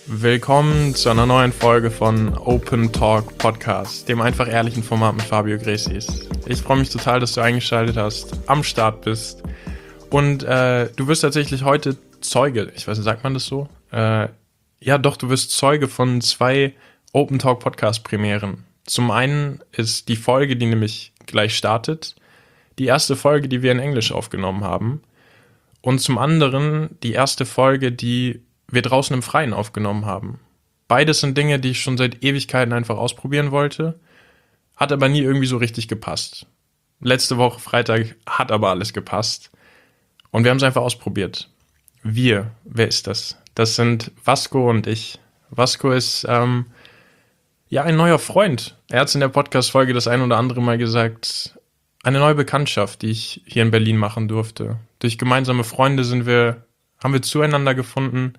Willkommen zu einer neuen Folge von Open Talk Podcast, dem einfach ehrlichen Format mit Fabio Gresis. Ich freue mich total, dass du eingeschaltet hast, am Start bist und du wirst tatsächlich heute Zeuge, ich weiß nicht, sagt man das so? Ja doch, du wirst Zeuge von 2 Open Talk Podcast Premieren. Zum einen ist die Folge, die nämlich gleich startet, die erste Folge, die wir in Englisch aufgenommen haben, und zum anderen die erste Folge, die wir draußen im Freien aufgenommen haben. Beides sind Dinge, die ich schon seit Ewigkeiten einfach ausprobieren wollte, hat aber nie irgendwie so richtig gepasst. Letzte Woche Freitag hat aber alles gepasst und wir haben es einfach ausprobiert. Wer ist das? Das sind Vasco und ich. Vasco ist ein neuer Freund. Er hat es in der Podcast-Folge das ein oder andere Mal gesagt, eine neue Bekanntschaft, die ich hier in Berlin machen durfte. Durch gemeinsame Freunde haben wir zueinander gefunden.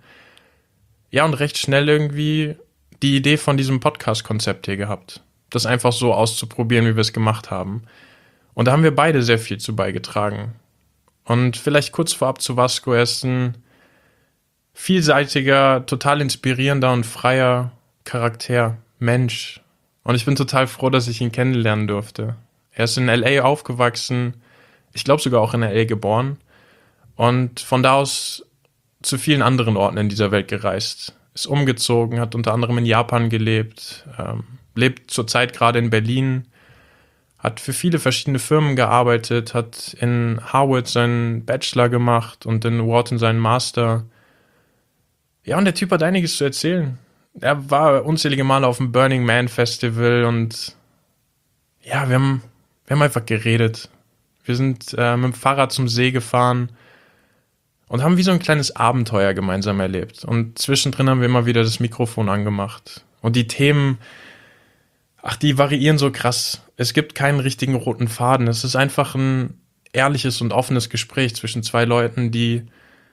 Ja, und recht schnell irgendwie die Idee von diesem Podcast-Konzept hier gehabt. Das einfach so auszuprobieren, wie wir es gemacht haben. Und da haben wir beide sehr viel zu beigetragen. Und vielleicht kurz vorab zu Vasco. Er ist ein vielseitiger, total inspirierender und freier Charakter, Mensch. Und ich bin total froh, dass ich ihn kennenlernen durfte. Er ist in L.A. aufgewachsen, ich glaube sogar auch in L.A. geboren und von da aus zu vielen anderen Orten in dieser Welt gereist. Ist umgezogen, hat unter anderem in Japan gelebt, lebt zurzeit gerade in Berlin, hat für viele verschiedene Firmen gearbeitet, hat in Harvard seinen Bachelor gemacht und in Wharton seinen Master. Ja, und der Typ hat einiges zu erzählen. Er war unzählige Male auf dem Burning Man Festival und ja, wir haben einfach geredet. Wir sind mit dem Fahrrad zum See gefahren und haben wie so ein kleines Abenteuer gemeinsam erlebt. Und zwischendrin haben wir immer wieder das Mikrofon angemacht. Und die Themen, die variieren so krass. Es gibt keinen richtigen roten Faden. Es ist einfach ein ehrliches und offenes Gespräch zwischen 2 Leuten, die,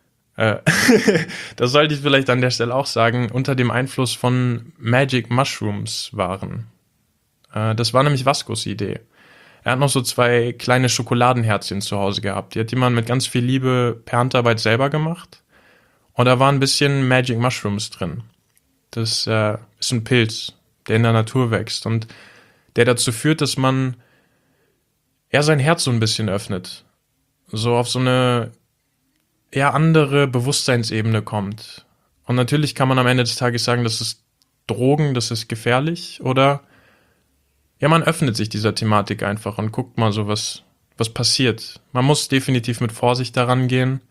das sollte ich vielleicht an der Stelle auch sagen, unter dem Einfluss von Magic Mushrooms waren. Das war nämlich Vascos Idee. Er hat noch so 2 kleine Schokoladenherzchen zu Hause gehabt. Die hat jemand mit ganz viel Liebe per Handarbeit selber gemacht. Und da war ein bisschen Magic Mushrooms drin. Das ist ein Pilz, der in der Natur wächst und der dazu führt, dass man sein Herz so ein bisschen öffnet. So auf so eine andere Bewusstseinsebene kommt. Und natürlich kann man am Ende des Tages sagen, das ist Drogen, das ist gefährlich, oder ja, man öffnet sich dieser Thematik einfach und guckt mal so, was passiert. Man muss definitiv mit Vorsicht daran gehen.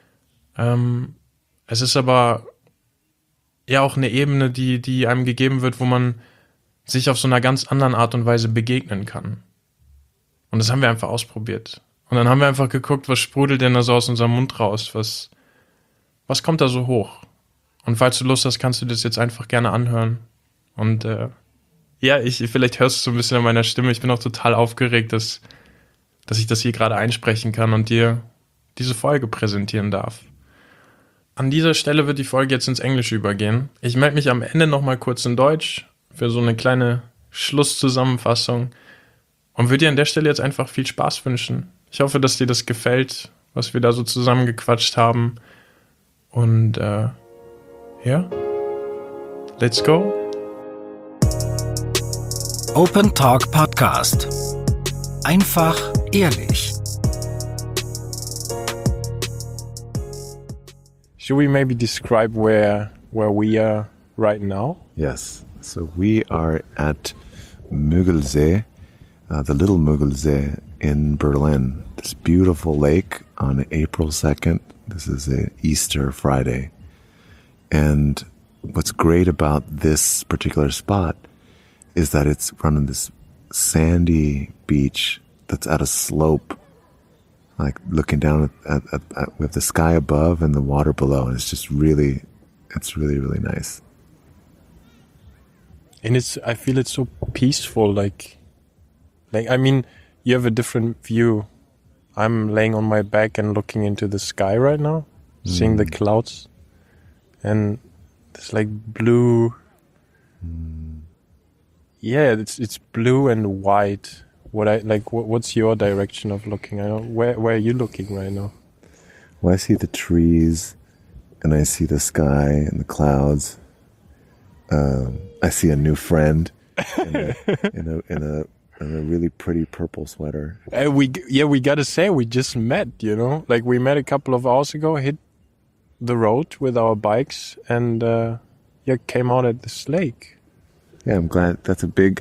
Es ist aber ja auch eine Ebene, die einem gegeben wird, wo man sich auf so einer ganz anderen Art und Weise begegnen kann. Und das haben wir einfach ausprobiert. Und dann haben wir einfach geguckt, was sprudelt denn da so aus unserem Mund raus? Was kommt da so hoch? Und falls du Lust hast, kannst du das jetzt einfach gerne anhören. Und vielleicht hörst du so ein bisschen an meiner Stimme. Ich bin auch total aufgeregt, dass ich das hier gerade einsprechen kann und dir diese Folge präsentieren darf. An dieser Stelle wird die Folge jetzt ins Englische übergehen. Ich melde mich am Ende nochmal kurz in Deutsch für so eine kleine Schlusszusammenfassung und würde dir an der Stelle jetzt einfach viel Spaß wünschen. Ich hoffe, dass dir das gefällt, was wir da so zusammengequatscht haben. Und let's go. Open Talk Podcast. Einfach ehrlich. Should we maybe describe where we are right now? Yes. So we are at Müggelsee, the Little Müggelsee in Berlin. This beautiful lake on April 2nd. This is a Easter Friday. And what's great about this particular spot is that it's running this sandy beach that's at a slope, like looking down at with the sky above and the water below. And it's really, really nice. And I feel it's so peaceful, like I mean, you have a different view. I'm laying on my back and looking into the sky right now, seeing the clouds, and it's like blue. Yeah, it's blue and white. What's your direction of looking? Where are you looking right now? Well, I see the trees and I see the sky and the clouds I see a new friend in a really pretty purple sweater. We gotta say, we just met, you know? Like, we met a couple of hours ago, hit the road with our bikes, and came out at this lake. Yeah, I'm glad. That's a big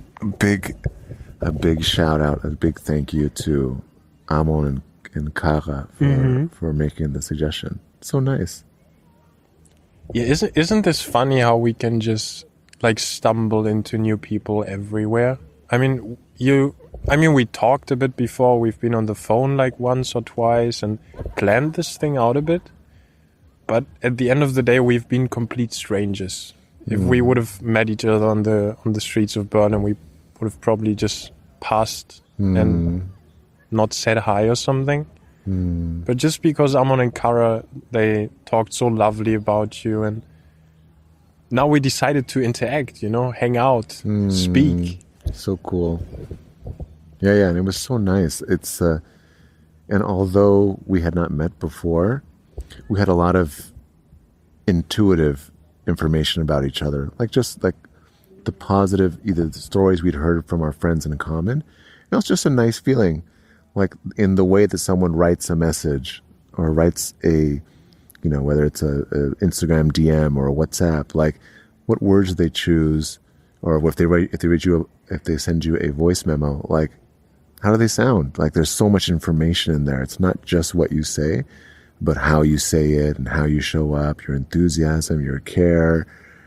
shout out, a big thank you to Amon and Kara for making the suggestion. So nice. Yeah, isn't this funny how we can just like stumble into new people everywhere? I mean, we talked a bit before. We've been on the phone like once or twice and planned this thing out a bit. But at the end of the day, we've been complete strangers. If we would have met each other on the streets of Berlin, we would have probably just passed and not said hi or something. But just because Amon and Kara, they talked so lovely about you, and now we decided to interact, you know, hang out, speak. So cool. Yeah, and it was so nice. It's and although we had not met before, we had a lot of intuitive information about each other, like just like the positive, either the stories we'd heard from our friends in common. It was just a nice feeling, like in the way that someone writes a message or writes a, you know, whether it's a Instagram DM or a WhatsApp, like what words they choose, or if they send you a voice memo, like how do they sound? Like there's so much information in there. It's not just what you say, but how you say it and how you show up, your enthusiasm, your care.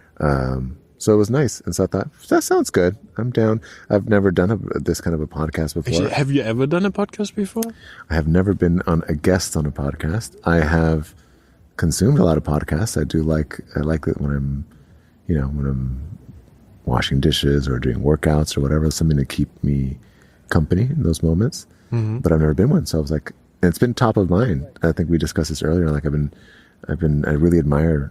So it was nice. And so I thought, that sounds good. I'm down. I've never done this kind of a podcast before. Actually, have you ever done a podcast before? I have never been a guest on a podcast. I have consumed a lot of podcasts. I like it when I'm washing dishes or doing workouts or whatever, something to keep me company in those moments. But I've never been one. So I was like, and it's been top of mind. I think we discussed this earlier. Like I really admire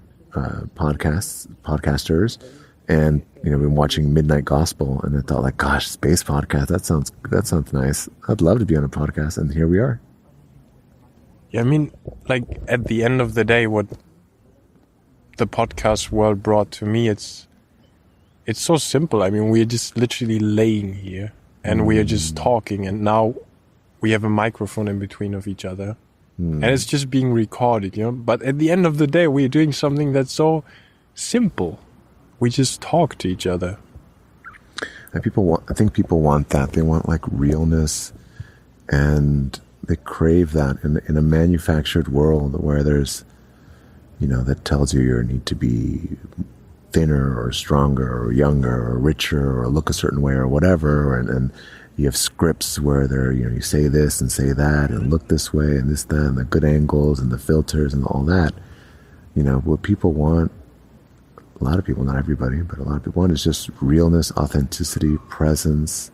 podcasters, and been watching Midnight Gospel, and I thought, like, gosh, space podcast. That sounds nice. I'd love to be on a podcast, and here we are. Yeah, I mean, like at the end of the day, what the podcast world brought to me, it's so simple. I mean, we're just literally laying here, and we are just talking, and now we have a microphone in between of each other, and it's just being recorded, But at the end of the day, we're doing something that's so simple. We just talk to each other. And I think people want that. They want like realness, and they crave that in a manufactured world where there's, that tells you need to be thinner or stronger or younger or richer or look a certain way or whatever, and you have scripts where you say this and say that and look this way and this, that, and the good angles and the filters and all that. What people want, a lot of people, not everybody, but a lot of people want is just realness, authenticity, presence.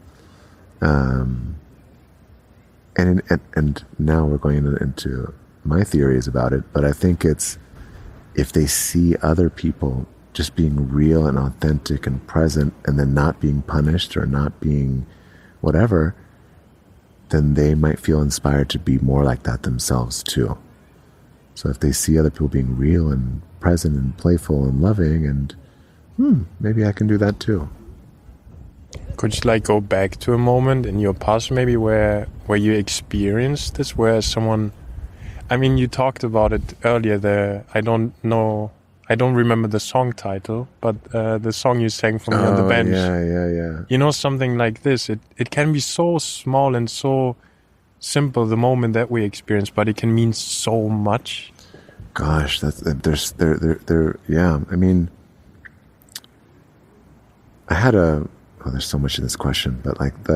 And now we're going into my theories about it, but I think it's if they see other people just being real and authentic and present and then not being punished or not being whatever, then they might feel inspired to be more like that themselves too. So if they see other people being real and present and playful and loving, and maybe I can do that too. Could you go back to a moment in your past maybe where you experienced this, where someone, I mean, you talked about it earlier, I don't remember the song title, but the song you sang for me on the bench. Yeah. Something like this. It can be so small and so simple, the moment that we experience, but it can mean so much. Gosh, there's yeah. I mean, there's so much in this question, but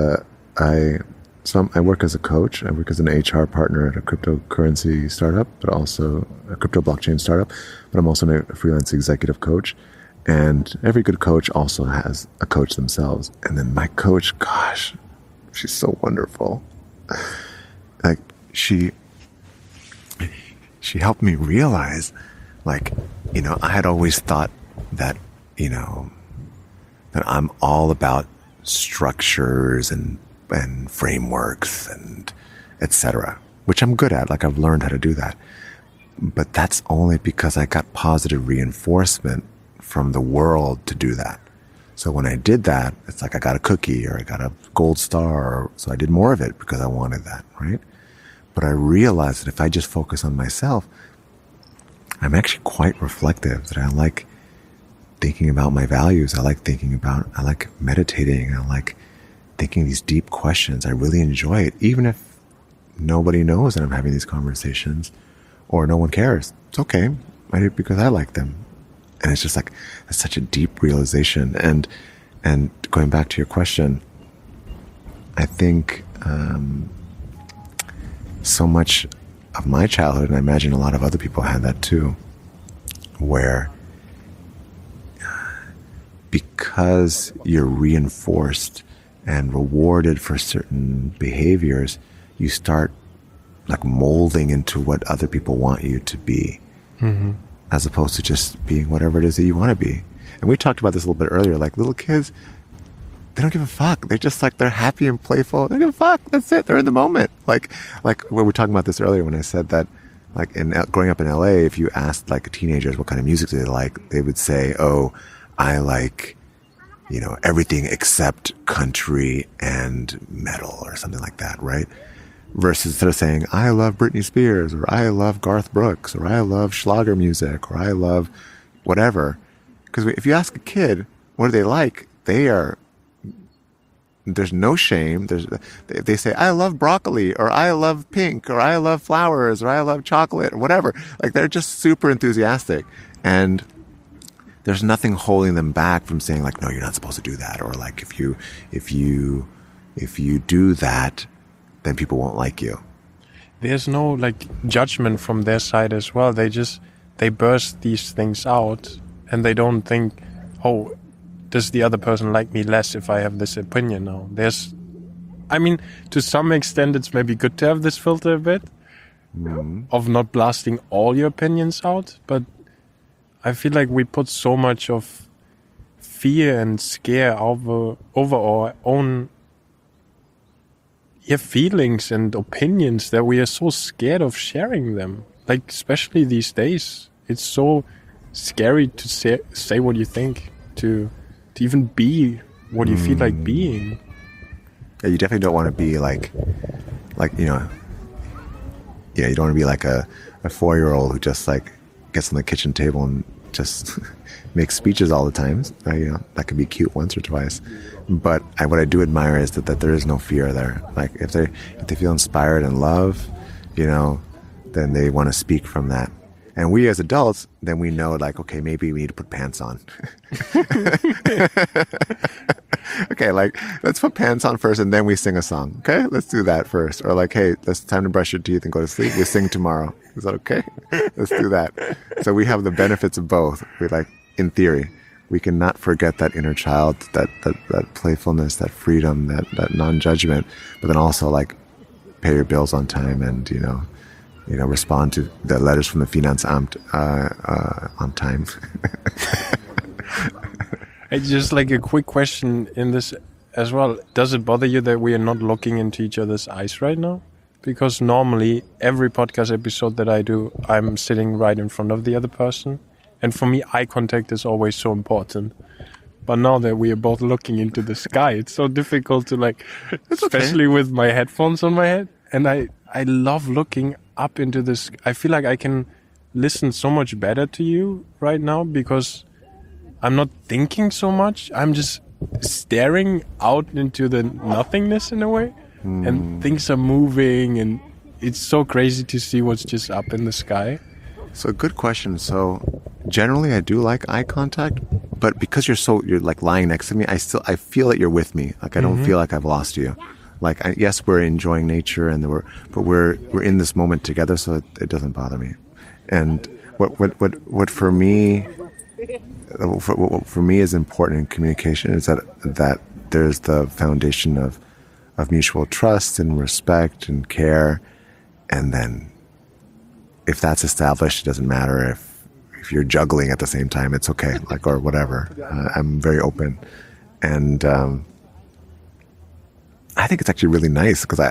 I work as a coach. I work as an HR partner at a cryptocurrency startup, but also a crypto blockchain startup. But I'm also a freelance executive coach. And every good coach also has a coach themselves. And then my coach, gosh, she's so wonderful. Like she helped me realize, I had always thought that, that I'm all about structures and frameworks and etc., which I'm good at. I've learned how to do that. But that's only because I got positive reinforcement from the world to do that. So when I did that, it's like I got a cookie or I got a gold star. So I did more of it because I wanted that, right? But I realized that if I just focus on myself, I'm actually quite reflective, that I like thinking about my values. I like meditating. I like thinking these deep questions. I really enjoy it, even if nobody knows that I'm having these conversations or no one cares. It's okay. I do it because I like them. And it's just like, it's such a deep realization. And going back to your question, I think so much of my childhood, and I imagine a lot of other people had that too, where because you're reinforced and rewarded for certain behaviors, you start like molding into what other people want you to be. Mm-hmm. As opposed to just being whatever it is that you want to be. And we talked about this a little bit earlier, like little kids, they don't give a fuck. They're just like, they're happy and playful. They don't give a fuck. That's it. They're in the moment. Like we were talking about this earlier when I said that, like growing up in LA, if you asked like teenagers what kind of music they like, they would say, oh, I like, everything except country and metal or something like that, right? Versus instead of saying, I love Britney Spears, or I love Garth Brooks, or I love Schlager music, or I love whatever. Because if you ask a kid, what do they like? There's no shame. They say, I love broccoli, or I love pink, or I love flowers, or I love chocolate, or whatever. Like, they're just super enthusiastic. And there's nothing holding them back from saying, like, no, you're not supposed to do that. Or like, if you do that, then people won't like you. There's no like judgment from their side as well. They burst these things out and they don't think, oh, does the other person like me less if I have this opinion now? To some extent it's maybe good to have this filter a bit of not blasting all your opinions out, but I feel like we put so much of fear and scare over our own feelings and opinions that we are so scared of sharing them. Like, especially these days, it's so scary to say what you think, to even be what you feel like being. Yeah, you definitely don't want to be you don't want to be like a 4-year-old who just like gets on the kitchen table and just makes speeches all the time. That could be cute once or twice. But what I do admire is that there is no fear there. Like if they feel inspired and love, then they want to speak from that. And we as adults, then we know like, okay, maybe we need to put pants on. Okay, like let's put pants on first and then we sing a song. Okay, let's do that first. Or like, hey, it's time to brush your teeth and go to sleep. We sing tomorrow. Is that okay? Let's do that. So we have the benefits of both. We like, in theory, we cannot forget that inner child, that playfulness, that freedom, that non-judgment, but then also like pay your bills on time and, respond to the letters from the Finanzamt on time. It's just like a quick question in this as well. Does it bother you that we are not looking into each other's eyes right now? Because normally every podcast episode that I do, I'm sitting right in front of the other person. And for me, eye contact is always so important. But now that we are both looking into the sky, it's so difficult to like, especially with my headphones on my head. And I love looking up into this. I feel like I can listen so much better to you right now because I'm not thinking so much. I'm just staring out into the nothingness in a way. And things are moving and it's so crazy to see what's just up in the sky. So good question. So generally I do like eye contact, but because you're like lying next to me, I feel that you're with me. Like I don't feel like I've lost you. Like yes, we're enjoying nature but we're in this moment together, so it doesn't bother me. And what for me is important in communication is that there's the foundation of mutual trust and respect and care, and then if that's established, it doesn't matter if you're juggling at the same time, it's okay, like, or whatever. I'm very open, and I think it's actually really nice because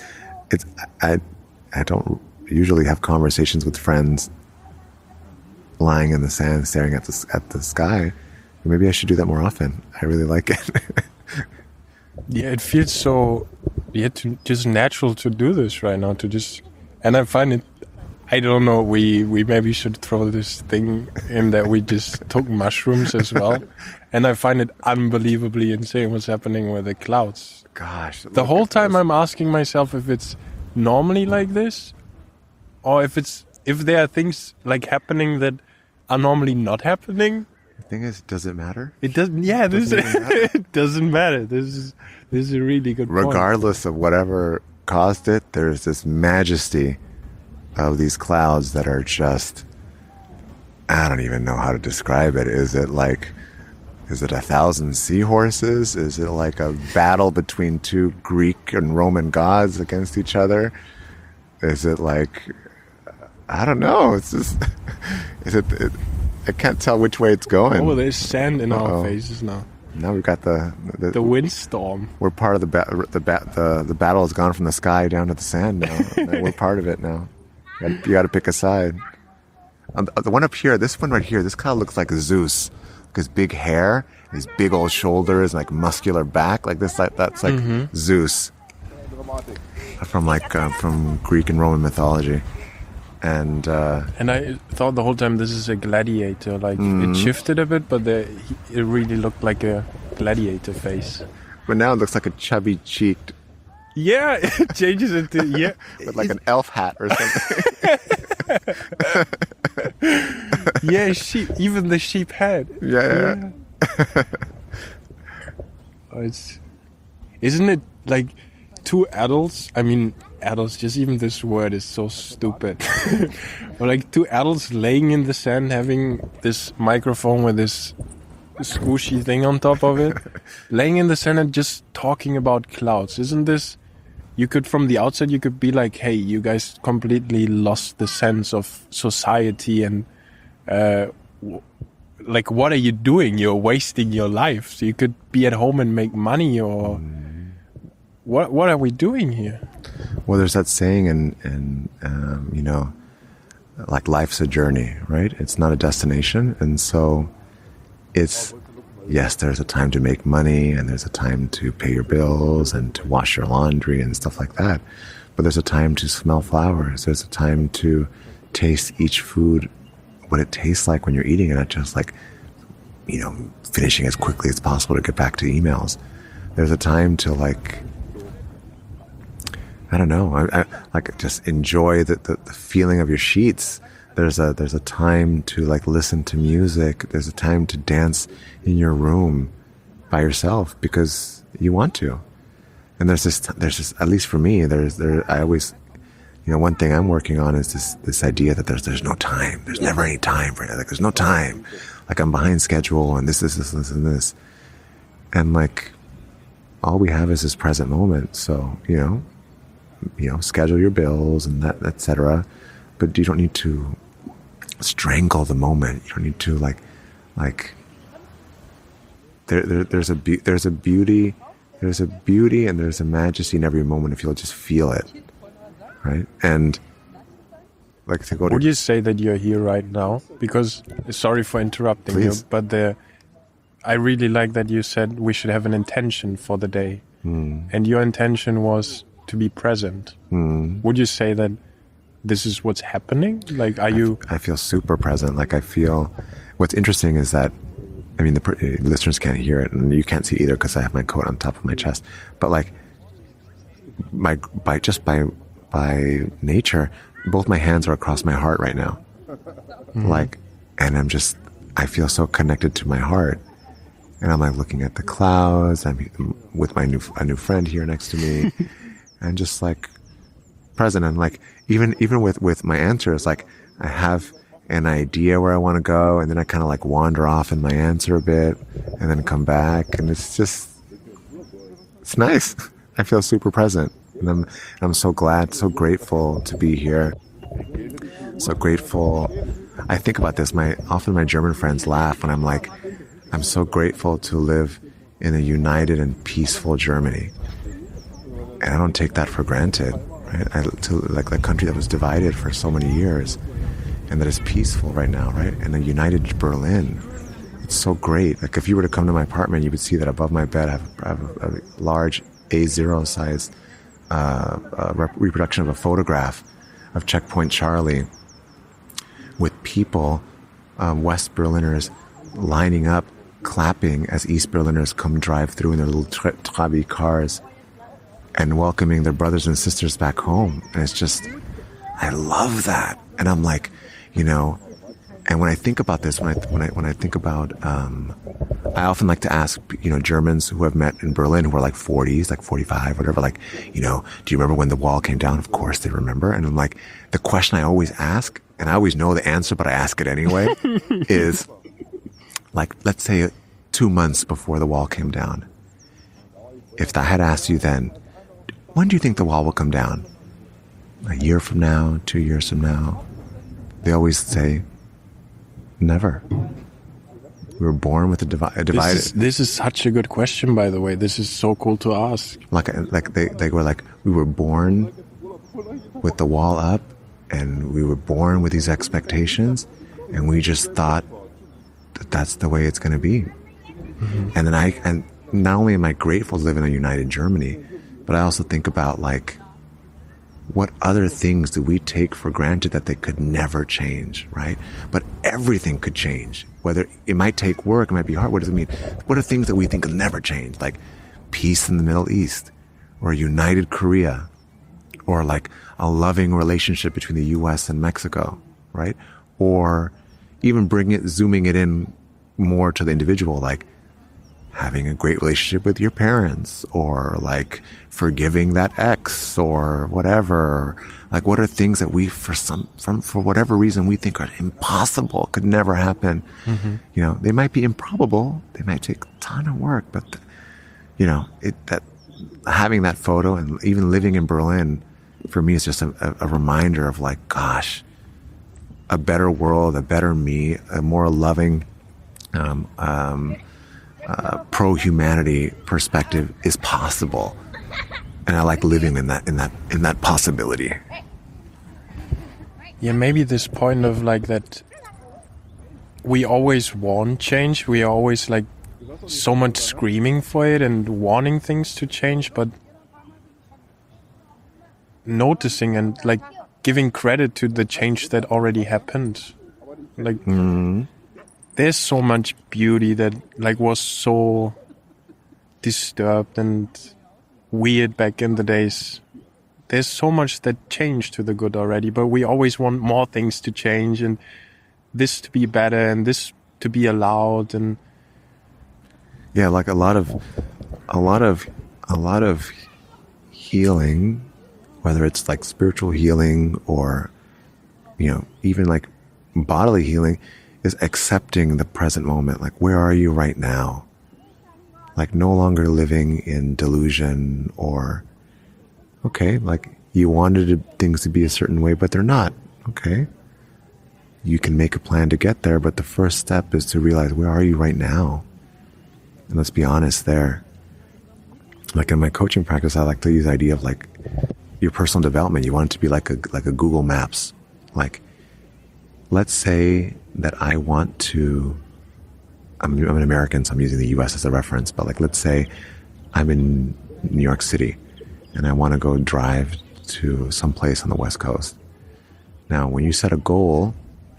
I don't usually have conversations with friends lying in the sand, staring at the sky. Maybe I should do that more often. I really like it. Yeah, it feels so just natural to do this right now. And I find it. I don't know. We maybe should throw this thing in that we just took mushrooms as well. And I find it unbelievably insane what's happening with the clouds. Gosh, The whole time I'm asking myself if it's normally like this, or if there are things like happening that are normally not happening. The thing is, does it matter? It doesn't. Yeah, it doesn't matter. This is a really good point. Regardless of whatever caused it, there's this majesty of these clouds that are just, I don't even know how to describe it. Is it 1,000 seahorses? Is it like a battle between two Greek and Roman gods against each other? Is it like, I don't know. It's just, I can't tell which way it's going. Oh, there's sand in our faces now. Now we've got the windstorm. We're part of the battle has gone from the sky down to the sand now. We're part of it now. You got to pick a side. The one up here, this one right here, this kind of looks like Zeus. His big hair, his big old shoulders, like muscular back, like this. That's like Zeus from Greek and Roman mythology. And I thought the whole time this is a gladiator. Like it shifted a bit, but it really looked like a gladiator face. But now it looks like a chubby-cheeked. Yeah, it changes into with like an elf hat or something. Yeah, even the sheep head. Yeah. Isn't it like two adults? I mean, adults. Just even this word is so stupid. But like two adults laying in the sand, having this microphone with this squishy thing on top of it, laying in the sand and just talking about clouds. Isn't this? You could, from the outside, you could be like, hey, you guys completely lost the sense of society and like, what are you doing? You're wasting your life. So you could be at home and make money, or what are we doing here? Well, there's that saying in like life's a journey, right? It's not a destination. And so yes, there's a time to make money, and there's a time to pay your bills and to wash your laundry and stuff like that. But there's a time to smell flowers. There's a time to taste each food, what it tastes like when you're eating it, not just like, finishing as quickly as possible to get back to emails. There's a time to I don't know, I just enjoy the feeling of your sheets. There's a time to listen to music. There's a time to dance in your room by yourself because you want to. And there's this, at least for me, I always, one thing I'm working on is this idea that there's no time. There's never any time for it. Like there's no time. Like I'm behind schedule and this and this. And all we have is this present moment. So, schedule your bills and that, etc. But you don't need to strangle the moment. You don't need to there's a beauty and there's a majesty in every moment if you'll just feel it, right? And to go to. Would you say that you're here right now? Because sorry for interrupting you, but I really like that you said we should have an intention for the day, and your intention was to be present. Would you say that this is what's happening? I feel super present. I feel. What's interesting is that, I mean, the listeners can't hear it, and you can't see it either because I have my coat on top of my chest. But by nature, both my hands are across my heart right now. And I feel so connected to my heart. And I'm looking at the clouds. I'm with a new friend here next to me, and just present. And even with my answers, I have an idea where I want to go, and then I kind of wander off in my answer a bit, and then come back, and it's nice. I feel super present, and I'm so glad, so grateful to be here. So grateful. I think about this. Often my German friends laugh when I'm so grateful to live in a united and peaceful Germany, and I don't take that for granted. Right? To a country that was divided for so many years. and that it's peaceful right now, right? And a united Berlin. It's so great. Like if you were to come to my apartment, you would see that above my bed I have a large A0 size reproduction of a photograph of Checkpoint Charlie with people, West Berliners, lining up, clapping as East Berliners come drive through in their little Trabi cars and welcoming their brothers and sisters back home. And it's just, I love that. And I'm like, you know, and when I think about this, when I think about, I often like to ask, you know, Germans who have met in Berlin who are like 40s, like 45, whatever, like, you know, do you remember when the wall came down? Of course they remember. And I'm like, the question I always ask, and I always know the answer, but I ask it anyway, is like, let's say 2 months before the wall came down. If I had asked you then, when do you think the wall will come down? A year from now, 2 years from now? They always say, never. We were born with a divided. This is such a good question, by the way. This is so cool to ask. Like they were like, we were born with the wall up, and we were born with these expectations, and we just thought that that's the way it's going to be. Mm-hmm. And not only am I grateful to live in a united Germany, but I also think about like, what other things do we take for granted that they could never change, right? But everything could change. Whether it might take work, it might be hard. What does it mean? What are things that we think will never change? Like peace in the Middle East, or a united Korea, or like a loving relationship between the US and Mexico, right? Or even zooming it in more to the individual, like having a great relationship with your parents, or like forgiving that ex, or whatever. Like, what are things that we, for whatever reason, we think are impossible, could never happen? Mm-hmm. You know, they might be improbable. They might take a ton of work, but you know, having that photo and even living in Berlin for me is just a reminder of like, gosh, a better world, a better me, a more loving, pro-humanity perspective is possible, and I like living in that possibility. Yeah, maybe this point of like that we always want change. We are always like so much screaming for it and wanting things to change, but noticing and like giving credit to the change that already happened. Like. Mm-hmm. There's so much beauty that like was so disturbed and weird back in the days. There's so much that changed to the good already, but we always want more things to change and this to be better and this to be allowed. And yeah, like a lot of healing, whether it's like spiritual healing or, you know, even like bodily healing, is accepting the present moment. Like, where are you right now? Like, no longer living in delusion or, okay, like you wanted things to be a certain way, but they're not. Okay. You can make a plan to get there, but the first step is to realize, where are you right now? And let's be honest there. Like in my coaching practice, I like to use the idea of like your personal development. You want it to be like a Google Maps. Like, let's say that I want to, I'm an American, so I'm using the US as a reference, but like, let's say I'm in New York City and I want to go drive to some place on the West Coast. Now, when you set a goal,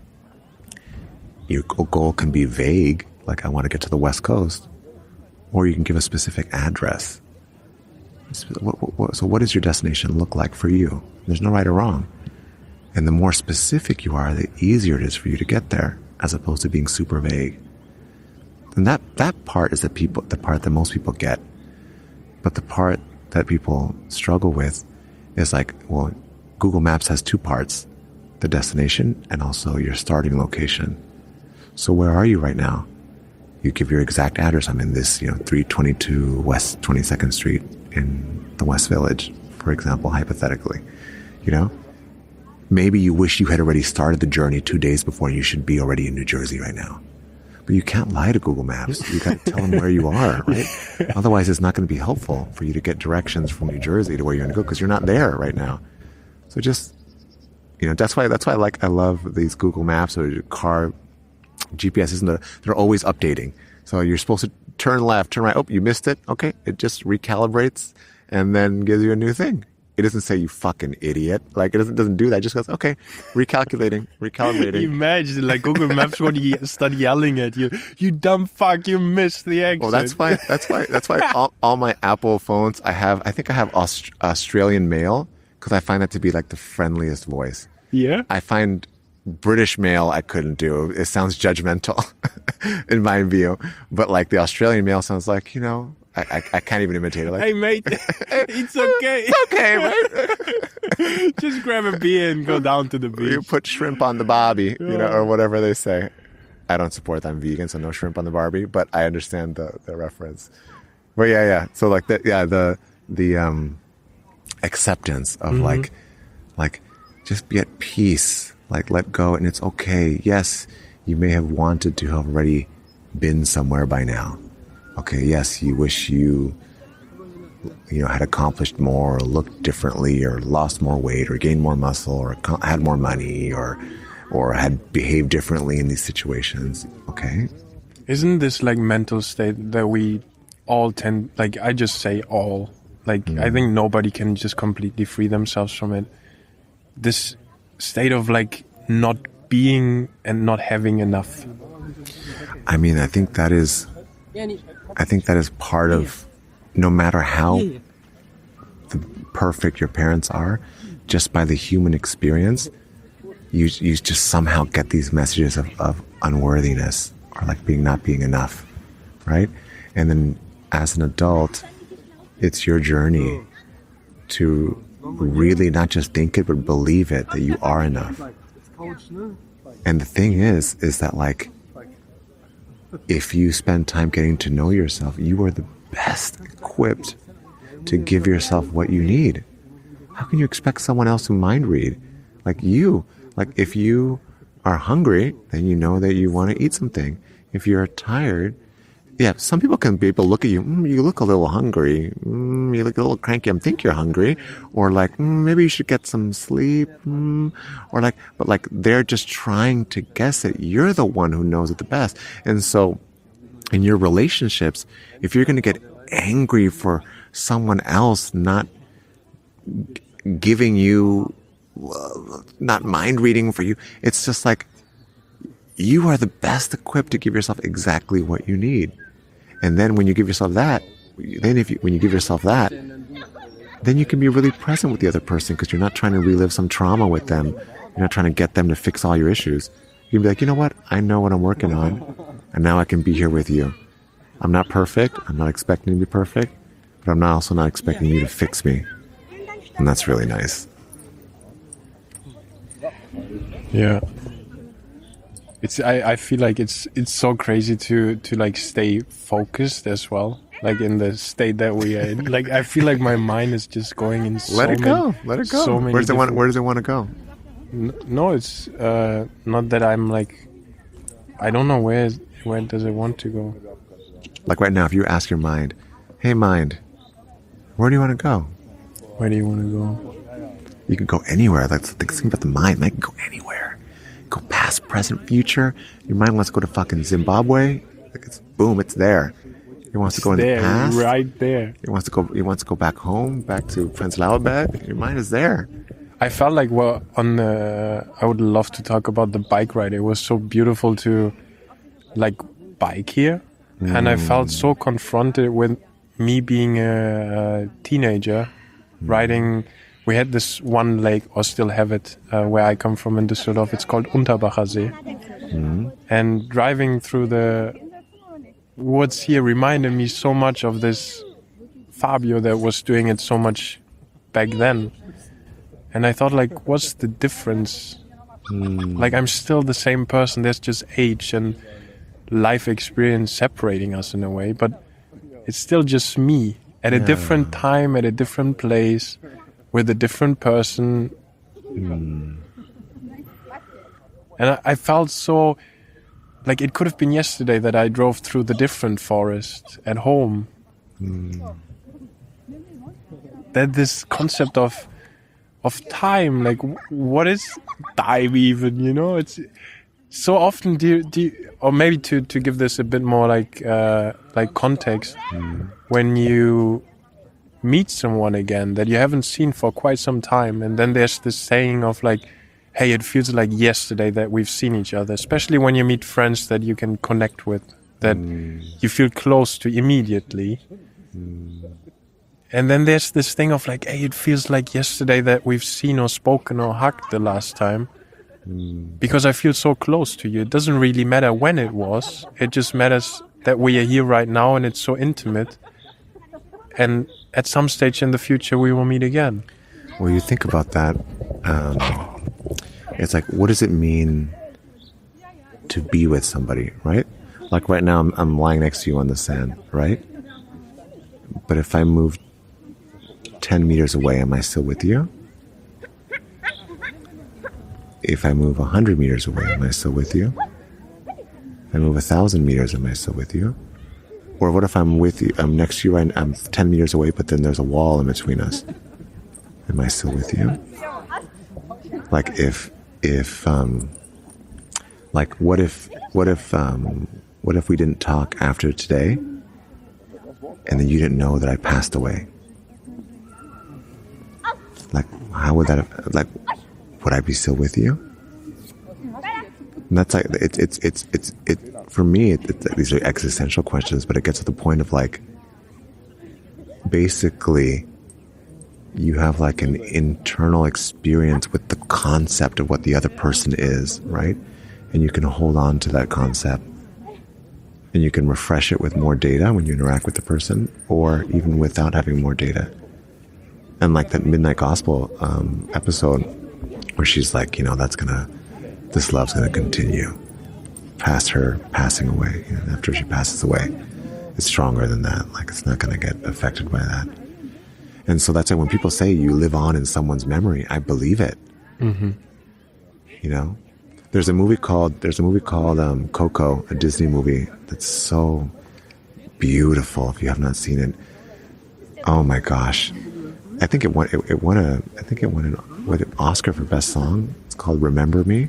your goal can be vague, like I want to get to the West Coast, or you can give a specific address. So what does your destination look like for you? There's no right or wrong. And the more specific you are, the easier it is for you to get there, as opposed to being super vague. And that part is the part that most people get. But the part that people struggle with is like, well, Google Maps has two parts, the destination and also your starting location. So where are you right now? You give your exact address. I'm in this, 322 West 22nd Street in the West Village, for example, hypothetically, Maybe you wish you had already started the journey 2 days before and you should be already in New Jersey right now. But you can't lie to Google Maps. You got to tell them where you are, right? Otherwise, it's not going to be helpful for you to get directions from New Jersey to where you're going to go because you're not there right now. So just, That's why I love these Google Maps or car GPS. They're always updating. So you're supposed to turn left, turn right. Oh, you missed it. Okay. It just recalibrates and then gives you a new thing. It doesn't say you fucking idiot. Like it doesn't do that. It just goes, okay, recalibrating. Imagine like Google Maps when you start yelling at you, you dumb fuck, you missed the exit. Well, that's why all my Apple phones, I think I have Australian Mail because I find that to be like the friendliest voice. Yeah. I find British Mail I couldn't do. It sounds judgmental in my view. But like the Australian Mail sounds like, I can't even imitate it. Like, hey mate, it's okay. It's okay, mate. Just grab a beer and go down to the beach. You put shrimp on the barbie, or whatever they say. I don't support that. I'm vegan, so no shrimp on the barbie. But I understand the reference. But yeah. So like the acceptance of like just be at peace. Like let go, and it's okay. Yes, you may have wanted to have already been somewhere by now. Okay, yes, you wish you had accomplished more or looked differently or lost more weight or gained more muscle or had more money or had behaved differently in these situations. Okay. Isn't this like mental state that we all tend, like I just say all, like I think nobody can just completely free themselves from it. This state of like not being and not having enough. I mean, I think that is part of, no matter how perfect your parents are, just by the human experience, you just somehow get these messages of unworthiness or like not being enough, right? And then as an adult, it's your journey to really not just think it, but believe it, that you are enough. And the thing is that like, if you spend time getting to know yourself, you are the best equipped to give yourself what you need. How can you expect someone else to mind read? Like if you are hungry, then you know that you want to eat something. If you're tired, some people can be able to look at you, you look a little hungry, you look a little cranky, I think you're hungry, or like, maybe you should get some sleep, or like, but like they're just trying to guess it. You're the one who knows it the best. And so in your relationships, if you're going to get angry for someone else not giving you, not mind reading for you, it's just like, you are the best equipped to give yourself exactly what you need. And then when you give yourself that, then you can be really present with the other person because you're not trying to relive some trauma with them. You're not trying to get them to fix all your issues. You can be like, you know what? I know what I'm working on, and now I can be here with you. I'm not perfect. I'm not expecting to be perfect, but I'm also not expecting you to fix me. And that's really nice. Yeah. I feel like it's so crazy to like stay focused as well, like in the state that we are in. Like I feel like my mind is just going in so let it go. So many where does it want to go? No, it's not that I'm like, I don't know where does it want to go. Like right now, if you ask your mind, hey mind, where do you want to go? Where do you want to go? You can go anywhere. Like think about the mind. Man can go anywhere. Go past, present, future. Your mind wants to go to fucking Zimbabwe. Like it's there. It wants to go in the past. Right there. It wants to go back home, back to Prenzlauer. Your mind is there. I felt like I would love to talk about the bike ride. It was so beautiful to like bike here. And I felt so confronted with me being a teenager riding. We had this one lake, or still have it, where I come from in Düsseldorf. It's called Unterbacher See. And driving through the woods here reminded me so much of this Fabio that was doing it so much back then. And I thought, like, what's the difference? Like, I'm still the same person. There's just age and life experience separating us in a way. But it's still just me at a different time, at a different place, with a different person. And I felt so, like it could have been yesterday that I drove through the different forest at home. That this concept of time, like what is time even, you know? It's so often or maybe to give this a bit more like context, when you meet someone again that you haven't seen for quite some time, and then there's this saying of like, hey, it feels like yesterday that we've seen each other, especially when you meet friends that you can connect with, that you feel close to immediately. And then there's this thing of like, hey, it feels like yesterday that we've seen or spoken or hugged the last time. Because I feel so close to you. It doesn't really matter when it was. It just matters that we are here right now and it's so intimate. And at some stage in the future, we will meet again. Well, you think about that. It's like, what does it mean to be with somebody, right? Like right now, I'm lying next to you on the sand, right? But if I move 10 meters away, am I still with you? If I move 100 meters away, am I still with you? If I move 1,000 meters, am I still with you? Or what if I'm with you, I'm next to you and I'm 10 meters away, but then there's a wall in between us? Am I still with you? Like what if we didn't talk after today, and then you didn't know that I passed away? Like, how would that have, like, would I be still with you? And that's like, it's for me, these are existential questions, but it gets to the point of like, basically, you have like an internal experience with the concept of what the other person is, right? And you can hold on to that concept, and you can refresh it with more data when you interact with the person, or even without having more data. And like that Midnight Gospel episode where she's like, you know, this love's gonna continue past her passing away. And after she passes away, it's stronger than that. Like, it's not gonna get affected by that. And so that's why when people say you live on in someone's memory, I believe it. Mm-hmm. You know, there's a movie called Coco, a Disney movie that's so beautiful. If you have not seen it, oh my gosh, I think it won an Oscar for Best Song. It's called Remember Me.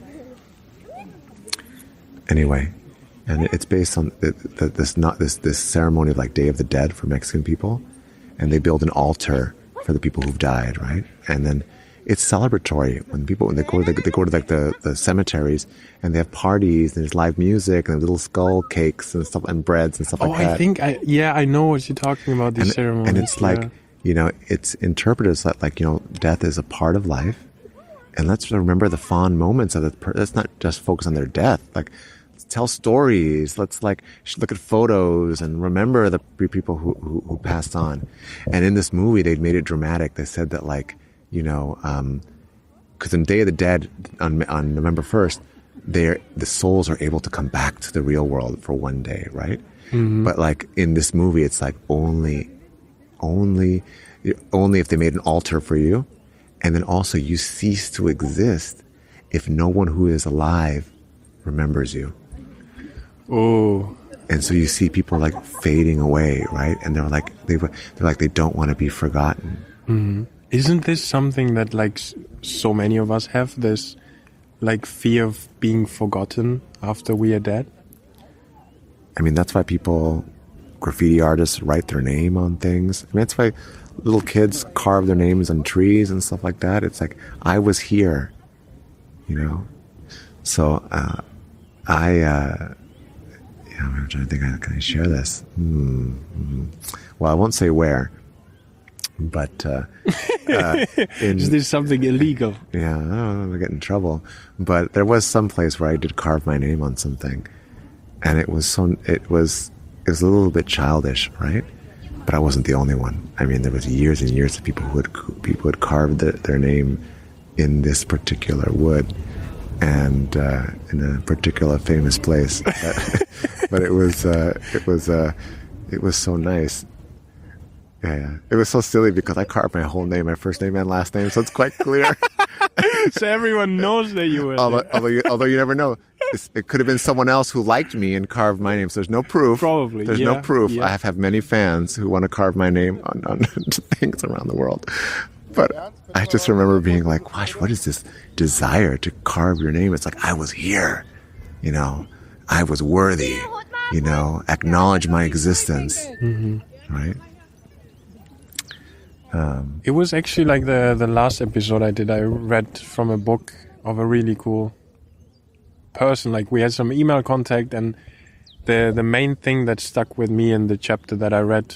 Anyway, and it's based on this ceremony of like Day of the Dead for Mexican people, and they build an altar for the people who've died, right? And then it's celebratory when they go to like the cemeteries, and they have parties and there's live music and little skull cakes and stuff and breads and stuff like that. I know what you're talking about, these ceremonies. And it's like, you know, it's interpreted as like, you know, death is a part of life, and let's remember the fond moments of it. Let's not just focus on their death. Like, let's tell stories. Let's like look at photos and remember the people who passed on. And in this movie, they'd made it dramatic. They said that, like, you know, because in Day of the Dead on November 1st, the souls are able to come back to the real world for one day, right? Mm-hmm. But like in this movie, it's like only if they made an altar for you, and then also you cease to exist if no one who is alive remembers you. Oh. And so you see people like fading away, right? And they're like they don't want to be forgotten. Mm-hmm. Isn't this something that like so many of us have, this like fear of being forgotten after we are dead? I mean, that's why graffiti artists write their name on things. I mean, that's why little kids carve their names on trees and stuff like that. It's like, I was here, you know? So, I'm trying to think, can I share this? Well, I won't say where, but, is this something illegal? Yeah, I don't want to get in trouble, but there was some place where I did carve my name on something, and it was a little bit childish, right? But I wasn't the only one. I mean, there was years and years of people who had carved their name in this particular wood, and in a particular famous place. But it was so nice. Yeah, it was so silly because I carved my whole name, my first name and last name, so it's quite clear. So everyone knows that you were. Although you never know. It could have been someone else who liked me and carved my name. So there's no proof. Probably. There's no proof. Yeah. I have many fans who want to carve my name on things around the world. But I just remember being like, gosh, what is this desire to carve your name? It's like, I was here, I was worthy, acknowledge my existence, right? It was actually like the last episode I read from a book of a really cool person. Like we had some email contact, and the main thing that stuck with me in the chapter that I read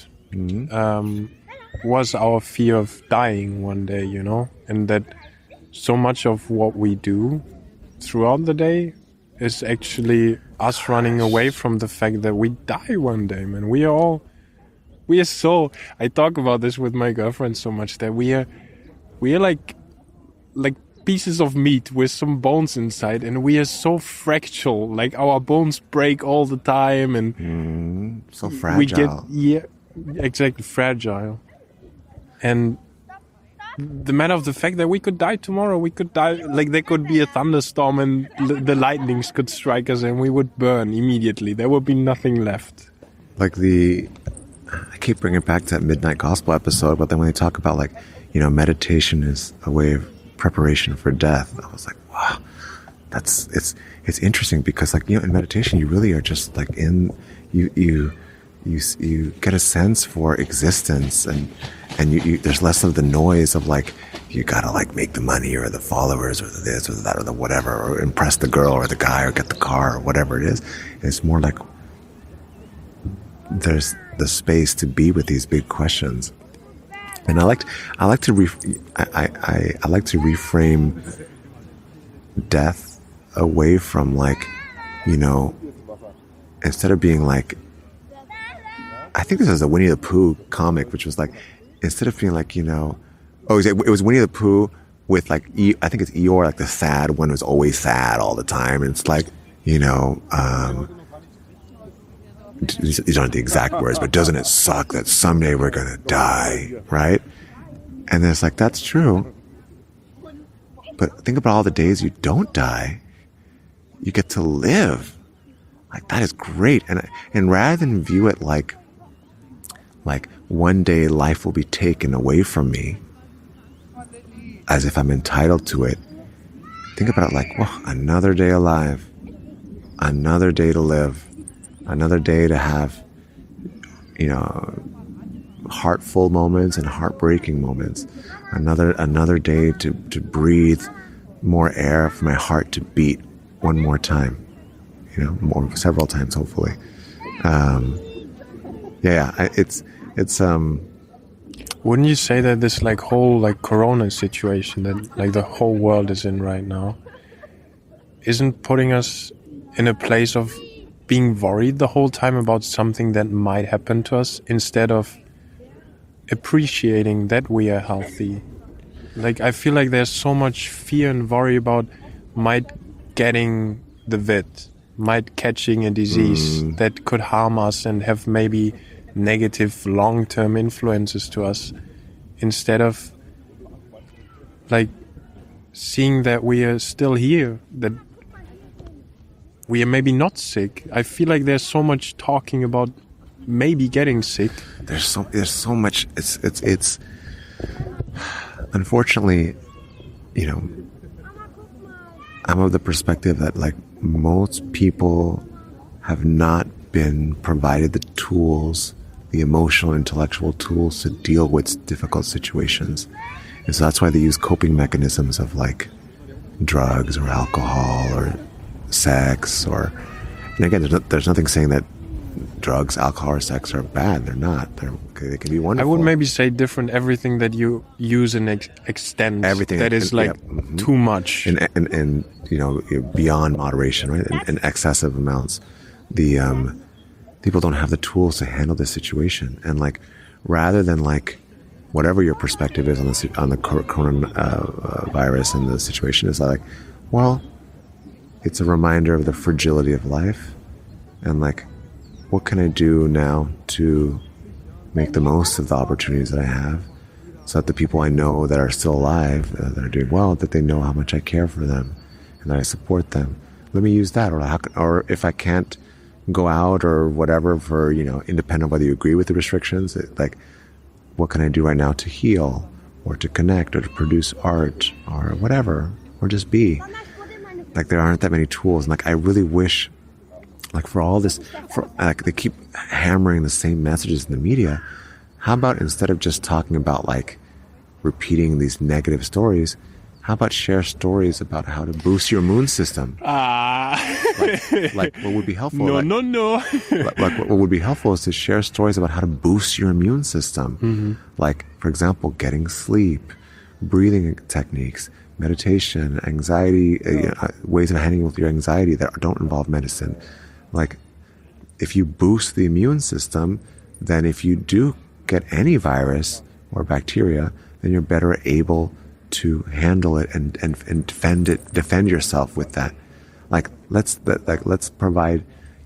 was our fear of dying one day, and that so much of what we do throughout the day is actually us running away from the fact that we die one day, man. We are so, I talk about this with my girlfriend so much, that we are like pieces of meat with some bones inside, and we are so fractal, like our bones break all the time, and so fragile. Exactly, fragile. And the matter of the fact that we could die tomorrow, we could die, like there could be a thunderstorm and the lightnings could strike us and we would burn immediately. There would be nothing left. Like I keep bringing it back to that Midnight Gospel episode, but then when they talk about meditation is a way of preparation for death, I was like, wow, it's interesting because in meditation you really are just you get a sense for existence, and you there's less of the noise of you gotta make the money or the followers or the this or the that or the whatever, or impress the girl or the guy or get the car or whatever it is. It's more like there's the space to be with these big questions. And I like to reframe death away from instead of being I think this is a Winnie the Pooh comic, which was instead of being it was Winnie the Pooh with I think it's Eeyore, the sad one who's always sad all the time. And it's these aren't the exact words, but doesn't it suck that someday we're going to die, right? And then it's that's true. But think about all the days you don't die. You get to live. That is great. And rather than view it like one day life will be taken away from me, as if I'm entitled to it, think about it another day alive, another day to live, another day to have, heartful moments and heartbreaking moments, another day to breathe more air for my heart to beat one more time, several times, hopefully. It's Wouldn't you say that this whole Corona situation that the whole world is in right now isn't putting us in a place of being worried the whole time about something that might happen to us, instead of appreciating that we are healthy? I feel there's so much fear and worry about might getting the vid, might catching a disease that could harm us and have maybe negative long-term influences to us, instead of seeing that we are still here, that we are maybe not sick. I feel there's so much talking about maybe getting sick. There's so much. It's unfortunately, I'm of the perspective that most people have not been provided the tools, the emotional, intellectual tools to deal with difficult situations. And so that's why they use coping mechanisms of drugs or alcohol or sex, and again, there's nothing saying that drugs, alcohol, or sex are bad. They're not. They can be wonderful. I would maybe say different. Everything that you use in extent, everything that is too much, and beyond moderation, right? And excessive amounts. The people don't have the tools to handle this situation, and rather than whatever your perspective is on the coronavirus and the situation is well, it's a reminder of the fragility of life, and what can I do now to make the most of the opportunities that I have, so that the people I know that are still alive, that are doing well, that they know how much I care for them and that I support them. Let me use that, or if I can't go out or whatever for independent of whether you agree with the restrictions, what can I do right now to heal or to connect or to produce art or whatever, or just be. Like there aren't that many tools. And like I really wish, like for all this, for like they keep hammering the same messages in the media. How about instead of just talking about like repeating these negative stories, how about share stories about how to boost your immune system? Like what would be helpful? No. Like what would be helpful is to share stories about how to boost your immune system. Mm-hmm. Like, for example, getting sleep, breathing techniques, meditation, anxiety, ways of handling with your anxiety that don't involve medicine. Like, if you boost the immune system, then if you do get any virus or bacteria, then you're better able to handle it and defend yourself with that. Let's provide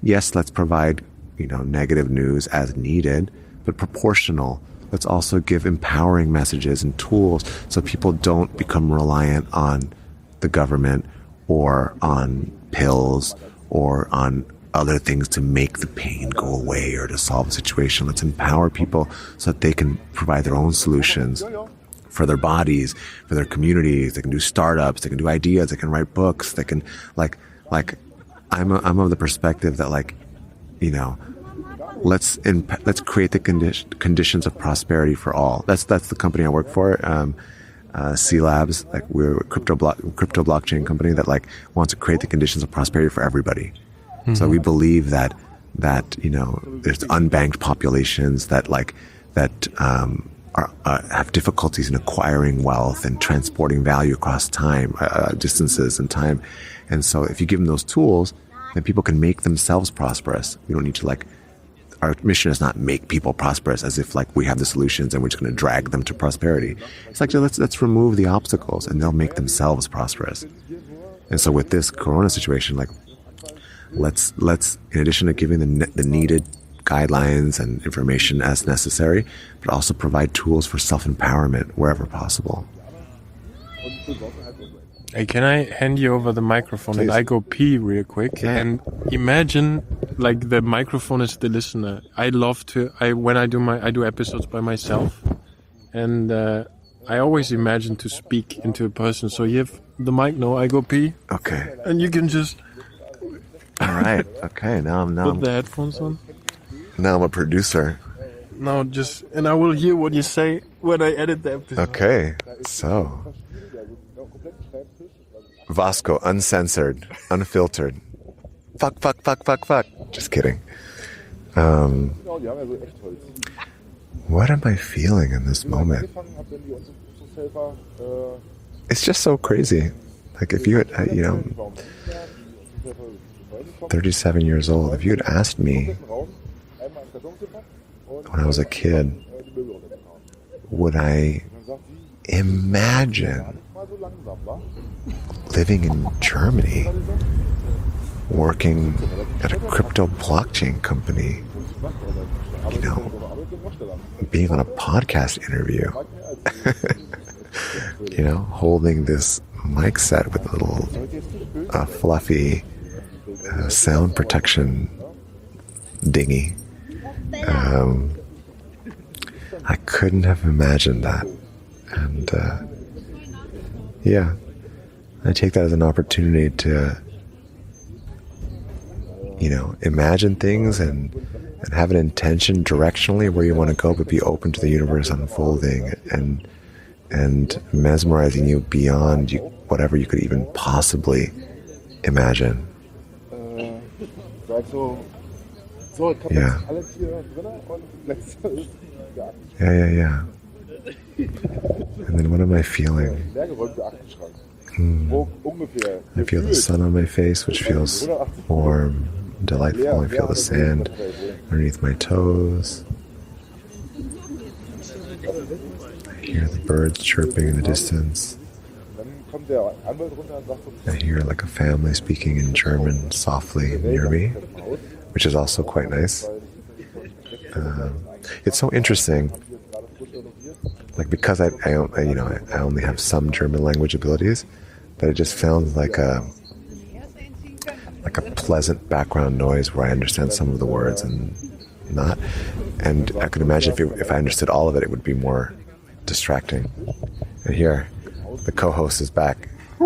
negative news as needed, but proportional. Let's also give empowering messages and tools so people don't become reliant on the government or on pills or on other things to make the pain go away or to solve the situation. Let's empower people so that they can provide their own solutions for their bodies, for their communities. They can do startups, they can do ideas, they can write books, they can I'm of the perspective that let's create the conditions of prosperity for all. That's the company I work for, C Labs. Like we're a crypto blockchain company that wants to create the conditions of prosperity for everybody. Mm-hmm. So we believe that there's unbanked populations that have difficulties in acquiring wealth and transporting value across time, distances and time. And so if you give them those tools, then people can make themselves prosperous. We don't need to our mission is not make people prosperous as if we have the solutions and we're just going to drag them to prosperity. It's let's remove the obstacles and they'll make themselves prosperous. And so with this Corona situation, let's in addition to giving the needed guidelines and information as necessary, but also provide tools for self-empowerment wherever possible. Hey, can I hand you over the microphone? Please. And I go pee real quick? Yeah. And imagine the microphone is the listener. When I do episodes by myself, and I always imagine to speak into a person. So you have the mic now, I go pee. Okay. And you can just... All right. Okay. Now put the headphones on. Now I'm a producer. No, and I will hear what you say when I edit the episode. Okay, so Vasco, uncensored, unfiltered. Fuck. Just kidding. What am I feeling in this moment? It's just so crazy. If you had, 37 years old, if you had asked me when I was a kid, would I imagine living in Germany, working at a crypto blockchain company, being on a podcast interview, holding this mic set with a little fluffy sound protection dinghy. I couldn't have imagined that. And I take that as an opportunity to imagine things and have an intention directionally where you want to go, but be open to the universe unfolding and mesmerizing you beyond whatever you could even possibly imagine. Yeah. And then what am I feeling? I feel the sun on my face, which feels warm, delightful. I feel the sand underneath my toes. I hear the birds chirping in the distance. I hear a family speaking in German softly near me, which is also quite nice. It's so interesting, because I only have some German language abilities, but it just sounds like a pleasant background noise where I understand some of the words and not. And I could imagine if I understood all of it, it would be more distracting. And here, the co-host is back.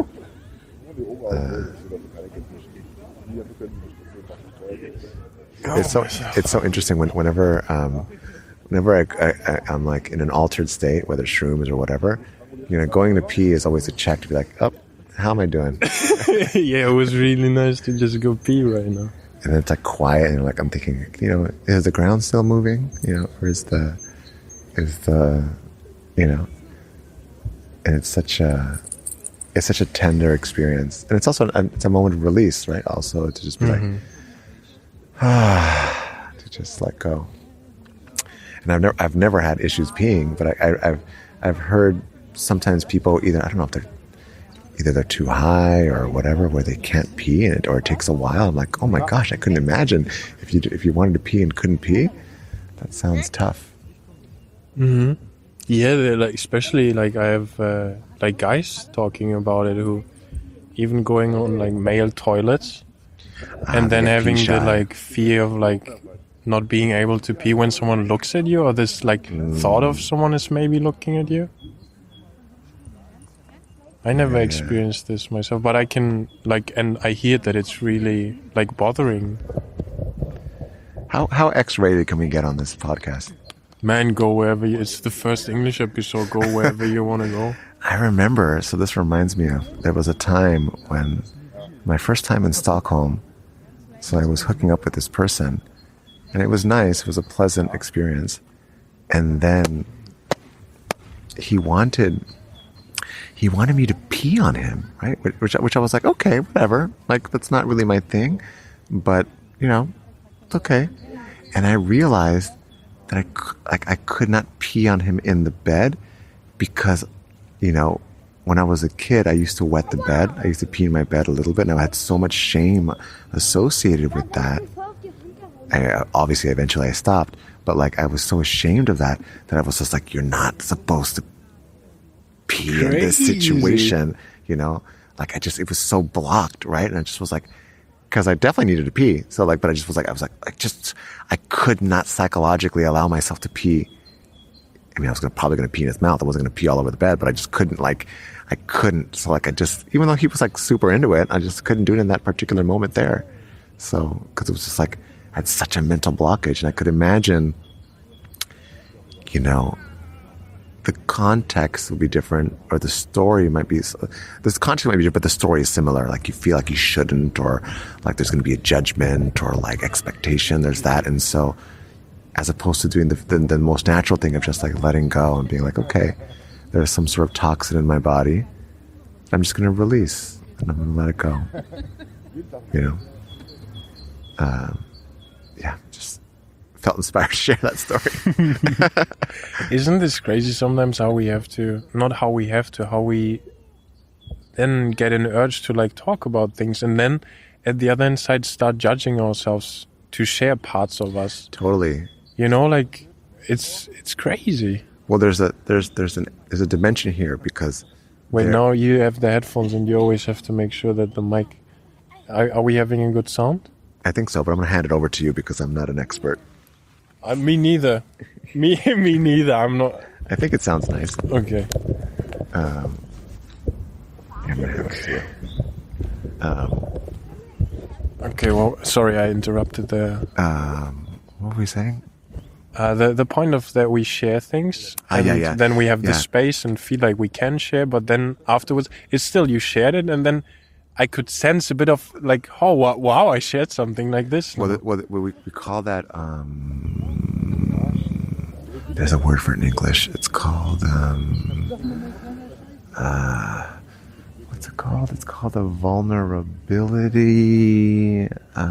It's so interesting whenever I'm like in an altered state, whether shrooms or whatever, going to pee is always a check to be like, oh, how am I doing? Yeah, it was really nice to just go pee right now. And then it's like quiet, and like I'm thinking, is the ground still moving? Or is the, and it's such a tender experience, and it's also it's a moment of release, right? Also to just be like, to just let go. And I've never had issues peeing, but I've heard sometimes people either, I don't know if they're too high or whatever, where they can't pee, or it takes a while. I'm like, oh my gosh, I couldn't imagine if you wanted to pee and couldn't pee. That sounds tough. Mm-hmm. Yeah, like, especially like I have like guys talking about it who even going on like male toilets and then having the like fear of like not being able to pee when someone looks at you, or this like thought of someone is maybe looking at you. I never experienced this myself, but I can like, and I hear that it's really like bothering. How X-rated can we get on this podcast? Man, go wherever it's the first English episode, go wherever you want to go. I remember, so this reminds me of, there was a time when, my first time in Stockholm, so I was hooking up with this person, and it was nice, it was a pleasant experience, and then he wanted me to pee on him, right? Which I was like, okay, whatever, like, that's not really my thing, but, it's okay. And I realized that I could not pee on him in the bed because, when I was a kid, I used to wet the bed. I used to pee in my bed a little bit, and I had so much shame associated with that. Obviously, eventually I stopped, but like I was so ashamed of that I was just like, you're not supposed to pee in this situation, like it was so blocked, right? And I just was like, because I definitely needed to pee. So like, but I could not psychologically allow myself to pee. I mean, I was probably going to pee in his mouth. I wasn't going to pee all over the bed, but I just couldn't, I couldn't. So like, even though he was like super into it, I just couldn't do it in that particular moment there. So, because it was just like, I had such a mental blockage, and I could imagine, the context will be different, or the story might be, this context might be different, but the story is similar. Like you feel like you shouldn't, or like there's going to be a judgment or like expectation. There's that. And so as opposed to doing the most natural thing of just like letting go and being like, okay, there's some sort of toxin in my body, I'm just going to release and I'm going to let it go. Just felt inspired to share that story. Isn't this crazy sometimes how we then get an urge to like talk about things, and then at the other hand side start judging ourselves to share parts of us. Totally. Like it's crazy. Well, there's a dimension here because wait, now you have the headphones and you always have to make sure that the mic, are we having a good sound? I think so, but I'm going to hand it over to you because I'm not an expert. Me neither. Me neither. I'm not. I think it sounds nice. Okay. I'm gonna have it too. Okay. Well, sorry, I interrupted there. What were we saying? The point of that we share things, and then we have the space and feel like we can share, but then afterwards, it's still you shared it, and then I could sense a bit of like, oh wow, I shared something like this. Well, we call that. There's a word for it in English. It's called. What's it called? It's called a vulnerability.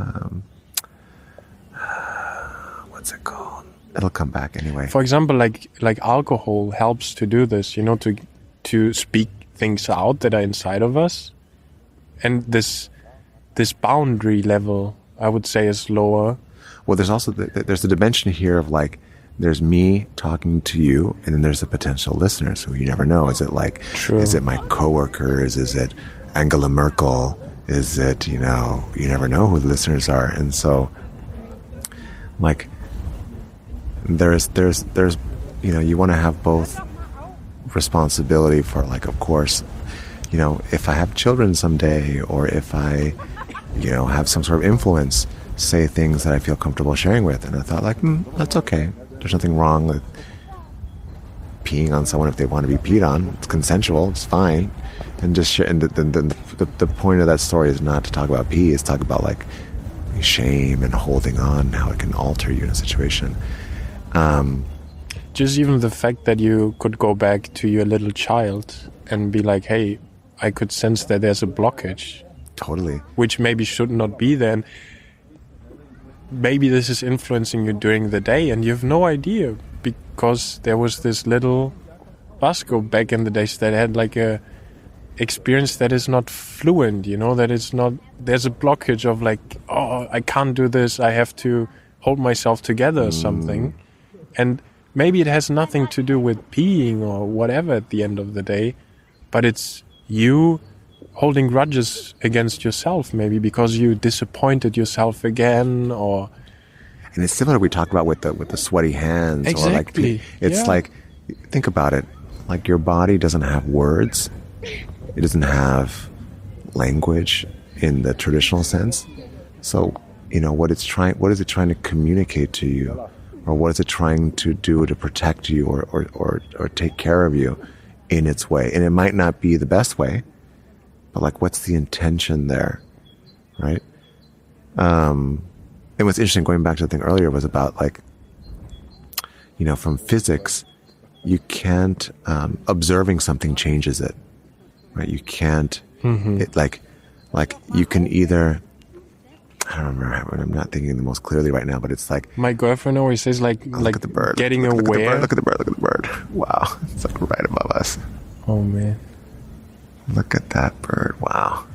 What's it called? It'll come back anyway. For example, like alcohol helps to do this. To speak things out that are inside of us. And this boundary level, I would say, is lower. Well, there's also there's the dimension here of like, there's me talking to you, and then there's the potential listeners who you never know. Is it like, is it my coworkers? Is it Angela Merkel? Is it, you never know who the listeners are. And so, like, there's you want to have both responsibility for, like, of course, you know, if I have children someday, or if I, you know, have some sort of influence, say things that I feel comfortable sharing with. And I thought, like, that's okay. There's nothing wrong with peeing on someone if they want to be peed on. It's consensual. It's fine. And just share. And the point of that story is not to talk about pee. It's talk about, like, shame and holding on, how it can alter you in a situation. Just even the fact that you could go back to your little child and be like, hey, I could sense that there's a blockage. Totally. Which maybe should not be there. And maybe this is influencing you during the day and you have no idea, because there was this little Vasco back in the days that had like a experience that is not fluent, you know, that it's not, there's a blockage of like, oh, I can't do this, I have to hold myself together or something. And maybe it has nothing to do with peeing or whatever at the end of the day, but it's you holding grudges against yourself, maybe because you disappointed yourself again, or... And it's similar we talked about with the sweaty hands. Exactly. Or like, it's like, think about it, like your body doesn't have words. It doesn't have language in the traditional sense. So, you know, what is it trying to communicate to you? Or what is it trying to do to protect you or take care of you in its way? And it might not be the best way, but like, what's the intention there, right? And what's interesting, going back to the thing earlier, was about, like, you know, from physics, you can't, observing something changes it, right? You can't, it like you can either, I don't remember, I'm not thinking the most clearly right now, but it's like... My girlfriend always says, like look at the bird. Getting aware. Look at the bird. Wow. It's like right above us. Oh, man. Look at that bird. Wow.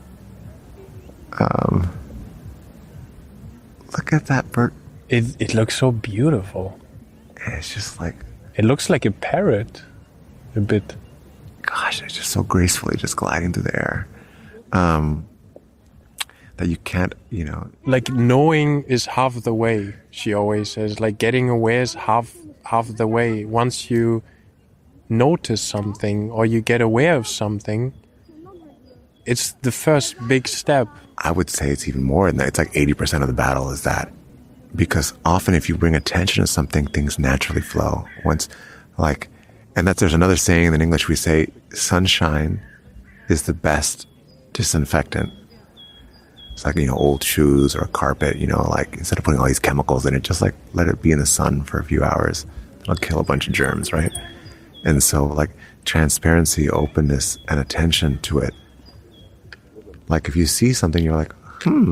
Look at that bird. It looks so beautiful. And it's just like... It looks like a parrot. A bit. Gosh, it's just so gracefully just gliding through the air. That you can't, you know... Like, knowing is half the way, she always says. Like, getting aware is half the way. Once you notice something or you get aware of something, it's the first big step. I would say it's even more than that. It's like 80% of the battle is that. Because often if you bring attention to something, things naturally flow. Once, like... And there's another saying in English, we say, sunshine is the best disinfectant. It's like, you know, old shoes or a carpet, you know, like, instead of putting all these chemicals in it, just like let it be in the sun for a few hours. It'll kill a bunch of germs, right? And so, like, transparency, openness, and attention to it. Like, if you see something, you're like,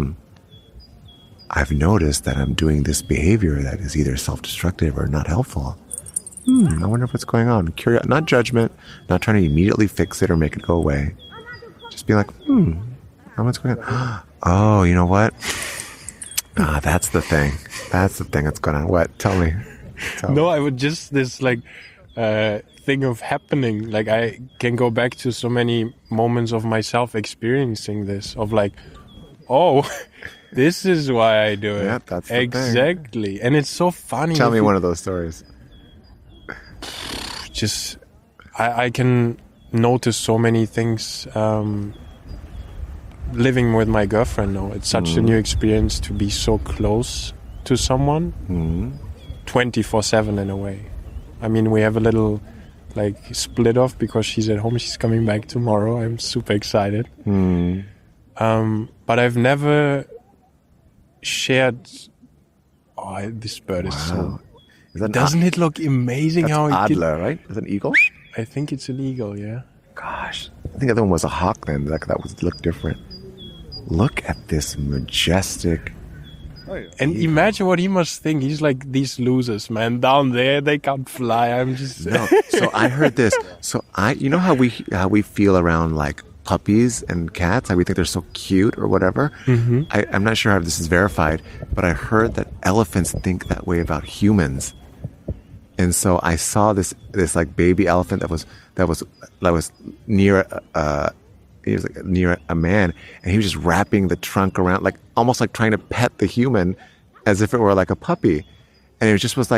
I've noticed that I'm doing this behavior that is either self-destructive or not helpful. I wonder what's going on. Not judgment, not trying to immediately fix it or make it go away. Just be like, what's going on? Oh, you know what? That's the thing. That's the thing that's going on. What? Tell me. No, I would just, this like thing of happening. Like, I can go back to so many moments of myself experiencing this, of like, oh, this is why I do it. Yeah, that's the exactly. thing. And it's so funny. Tell me one of those stories. Just, I can notice so many things. Living with my girlfriend now, it's such a new experience to be so close to someone 24/7 in a way. I mean, we have a little like split off because she's at home. She's coming back tomorrow. I'm super excited. But I've never shared. Oh, this bird is so... Doesn't it look amazing? That's how Adler, right? Is it an eagle? I think it's an eagle, yeah. Gosh, I think the other one was a hawk then. That would look different. Look at this majestic... And imagine what he must think. He's like, these losers, man, down there, they can't fly. I'm just... No, so I heard this. So you know how we feel around like puppies and cats? How we think they're so cute or whatever? I'm not sure how this is verified, but I heard that elephants think that way about humans. And so I saw this like baby elephant that was near he was like near a man, and he was just wrapping the trunk around, like almost like trying to pet the human as if it were like a puppy. And it was like,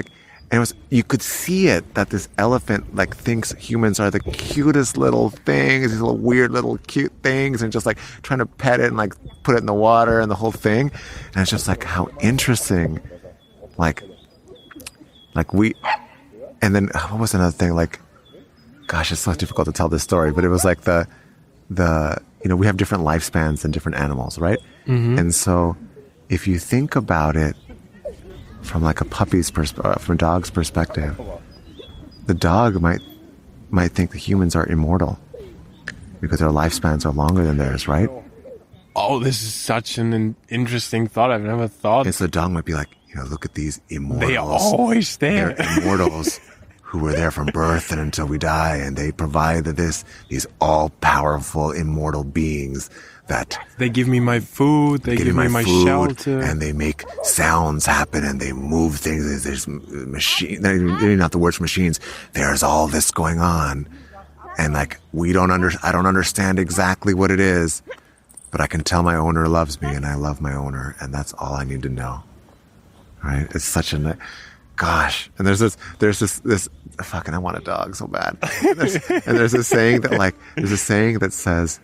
And it was, you could see it, that this elephant like thinks humans are the cutest little things, these little weird little cute things, and just like trying to pet it and like put it in the water and the whole thing. And it's just like how interesting, like we, and then what was another thing? Like, gosh, it's so difficult to tell this story, but it was like the we have different lifespans than different animals, right? Mm-hmm. And so if you think about it from like a puppy's from a dog's perspective, the dog might think the humans are immortal because their lifespans are longer than theirs, right? Oh, this is such an interesting thought. I've never thought. And so the dog might be like, look at these immortals. They are always there. They're immortals who were there from birth and until we die, and they provide these all-powerful, immortal beings that they give me my food, they give me my food, shelter, and they make sounds happen, and they move things. There's machine. They're not the words for machines. There's all this going on, and like I don't understand exactly what it is, but I can tell my owner loves me, and I love my owner, and that's all I need to know. Right? It's such a gosh. And there's this fucking, I want a dog so bad. And there's a saying that says,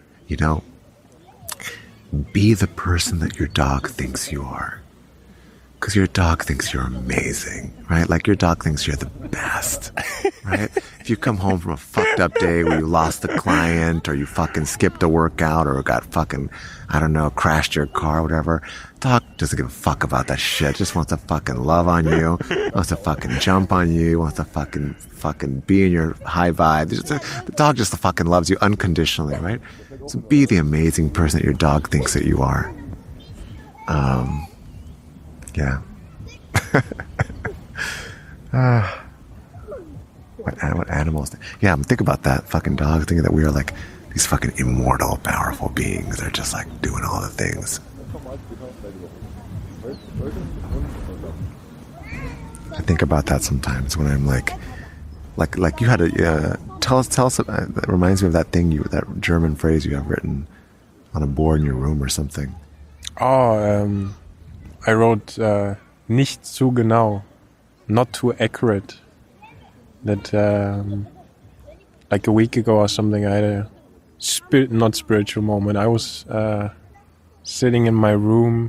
be the person that your dog thinks you are. Because your dog thinks you're amazing, right? Like your dog thinks you're the best, right? If you come home from a fucked up day where you lost a client or you fucking skipped a workout or got fucking, I don't know, crashed your car or whatever, dog doesn't give a fuck about that shit. Just wants to fucking love on you, wants to fucking jump on you, wants to fucking be in your high vibe. The dog just fucking loves you unconditionally, right? So be the amazing person that your dog thinks that you are. Yeah. What animals? Yeah, think about that. Fucking dogs thinking that we are like these fucking immortal, powerful beings. They're just like doing all the things. I think about that sometimes when I'm like you had to tell us. That reminds me of that thing that German phrase you have written on a board in your room or something. Oh, I wrote nicht zu genau, not too accurate. That like a week ago or something, I had a not spiritual moment. I was sitting in my room,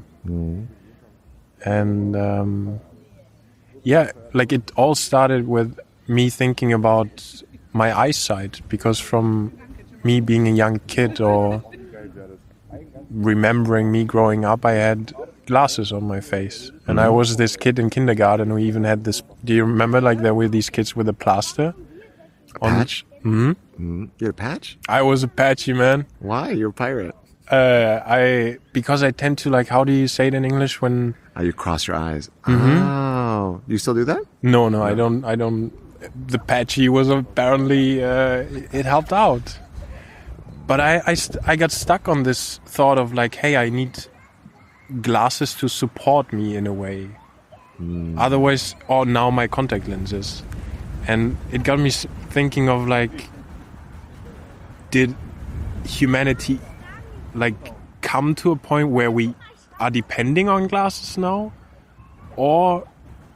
and like it all started with me thinking about my eyesight, because from me being a young kid or remembering me growing up, I had glasses on my face, and I was this kid in kindergarten who even had this. Do you remember, like there were these kids with a plaster? Patch? Mm-hmm. Mm-hmm. You had a patch? I was a patchy man. Why? You're a pirate. Because I tend to, like, how do you say it in English when? You cross your eyes. Mm-hmm. Oh, you still do that? No, I don't. The patchy was apparently it helped out, but I got stuck on this thought of like, hey, I need glasses to support me in a way. Otherwise, now my contact lenses. And it got me thinking of like, did humanity like come to a point where we are depending on glasses now? Or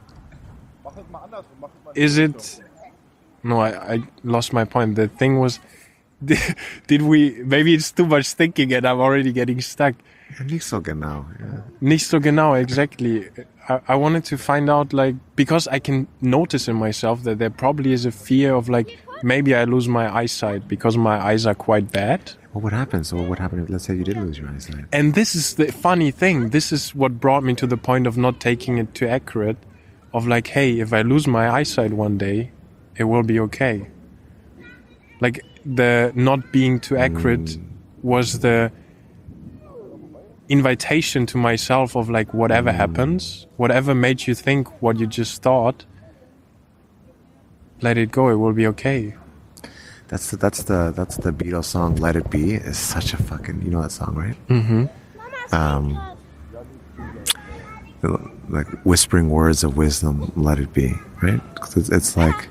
is it... No, I lost my point. The thing was, did we... Maybe it's too much thinking and I'm already getting stuck. Nicht so genau. Yeah. Nicht so genau, exactly. I wanted to find out, like, because I can notice in myself that there probably is a fear of, like, maybe I lose my eyesight because my eyes are quite bad. What would happen? So what would happen if, let's say, you did lose your eyesight? And this is the funny thing. This is what brought me to the point of not taking it too accurate. Of like, hey, if I lose my eyesight one day, it will be okay. Like, the not being too accurate was the invitation to myself of like, whatever happens, whatever made you think what you just thought, let it go, it will be okay. That's the Beatles song "Let It Be." Is such a fucking, you know that song, right? Mm-hmm. Like whispering words of wisdom, let it be, right? 'Cause it's like,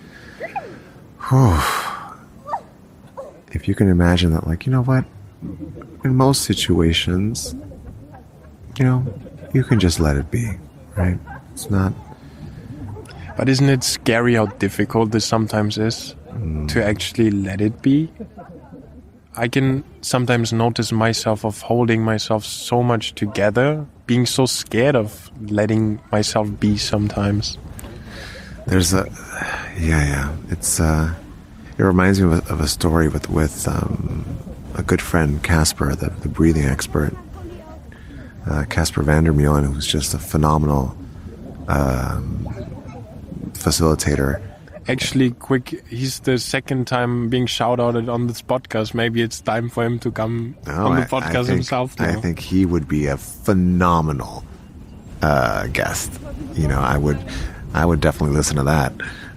if you can imagine that, like, you know what? In most situations, you can just let it be, right? It's not. But isn't it scary how difficult this sometimes is to actually let it be? I can sometimes notice myself of holding myself so much together, being so scared of letting myself be sometimes. There's a, yeah. It reminds me of a story with a good friend, Casper, the breathing expert, Casper van der Meulen, who's just a phenomenal facilitator. Actually, quick, he's the second time being shout-outed on this podcast. Maybe it's time for him to come on the podcast himself now. I think he would be a phenomenal guest. You know, I would definitely listen to that.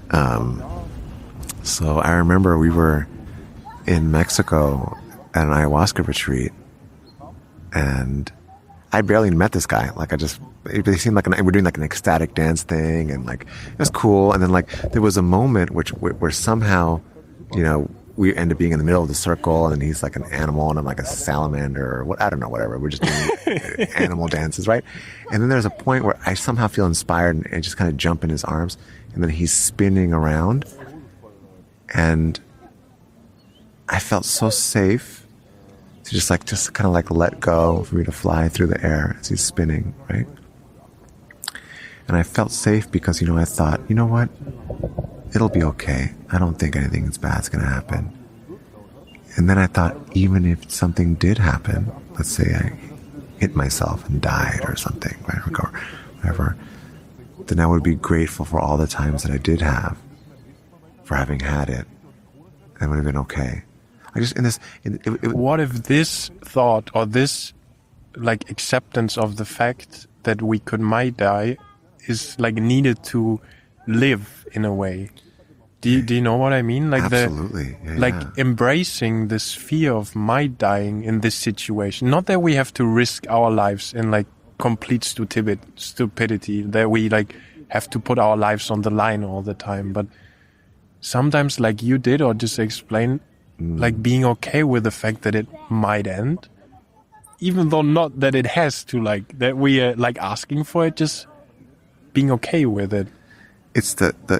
So I remember we were in Mexico at an ayahuasca retreat, and I barely met this guy. Like, it seemed like we're doing like an ecstatic dance thing, and like it was cool. And then like there was a moment where somehow, you know, we end up being in the middle of the circle, and he's like an animal, and I'm like a salamander, or what, I don't know, whatever. We're just doing animal dances, right? And then there's a point where I somehow feel inspired, and I just kind of jump in his arms, and then he's spinning around, and I felt so safe to just kind of like let go, for me to fly through the air as he's spinning, right? And I felt safe because, you know, I thought, you know what? It'll be okay. I don't think anything bad's going to happen. And then I thought, even if something did happen, let's say I hit myself and died or something, right? Or whatever, then I would be grateful for all the times that I did have, for having had it. It would have been okay. What if this thought, or this like acceptance of the fact that we might die is like needed to live in a way? Do you know what I mean? Like absolutely. Embracing this fear of might dying in this situation. Not that we have to risk our lives in like complete stupidity, that we like have to put our lives on the line all the time, but sometimes, like you did, or just explain, like being okay with the fact that it might end, even though not that it has to, like that we are like asking for it, just being okay with it. It's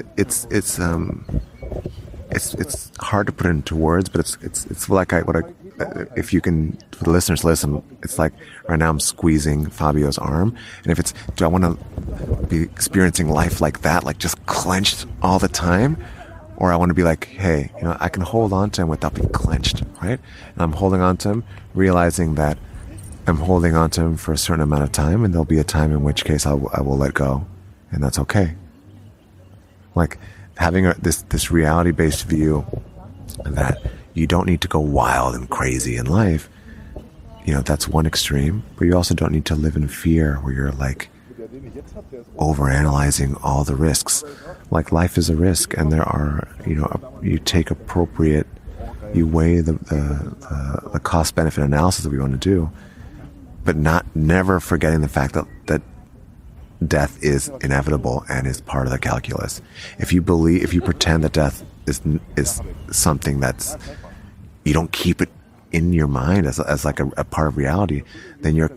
it's hard to put into words, but it's like if you can, for the listeners listen, it's like right now I'm squeezing Fabio's arm, and if it's, do I want to be experiencing life like that, like just clenched all the time? Or I want to be like, hey, you know, I can hold on to him without being clenched, right? And I'm holding on to him, realizing that I'm holding on to him for a certain amount of time, and there'll be a time in which case I will let go, and that's okay. Like having this reality-based view that you don't need to go wild and crazy in life, you know, that's one extreme. But you also don't need to live in fear where you're like overanalyzing all the risks. Like life is a risk, and there are, you know, you take appropriate, you weigh the cost-benefit analysis that we want to do, but never forgetting the fact that death is inevitable and is part of the calculus. If you pretend that death is something that's, you don't keep it in your mind as like a part of reality, then you're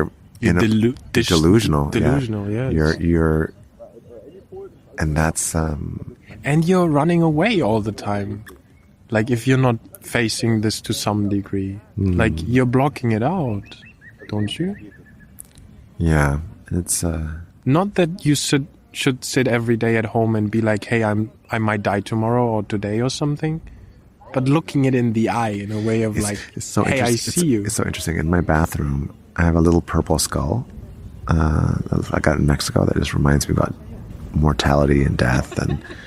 delusional. Delusional, yeah. You're and that's and you're running away all the time. Like if you're not facing this to some degree, like you're blocking it out, don't you? Yeah, it's not that you should sit every day at home and be like, hey, I might die tomorrow or today or something, but looking it in the eye in a way of hey, I see you. It's so interesting. In my bathroom, I have a little purple skull I got in Mexico that just reminds me about mortality and death,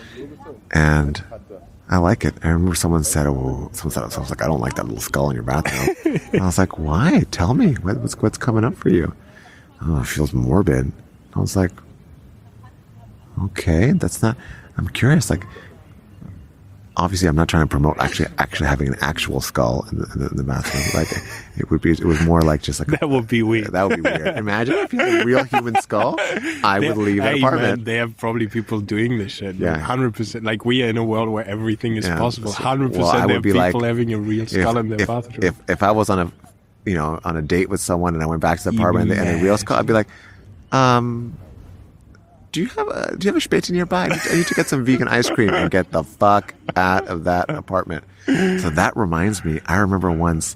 and I like it. I remember someone said, I was like, I don't like that little skull in your bathroom. And I was like, why? Tell me, what's coming up for you? Oh, it feels morbid. I was like, okay, I'm curious. Like, obviously, I'm not trying to promote actually having an actual skull in the bathroom. Like, it was more like just like that would be weird. That would be weird. Imagine if you had a real human skull. I would leave the apartment. Man, they have probably people doing this shit. Yeah, 100%. Like, we are in a world where everything is possible. 100%. There are people having a real skull in their bathroom. If I was on a date with someone and I went back to the apartment and a real skull, I'd be like, do do you have a Späti nearby? I need to get some vegan ice cream and get the fuck out of that apartment. So that reminds me, I remember once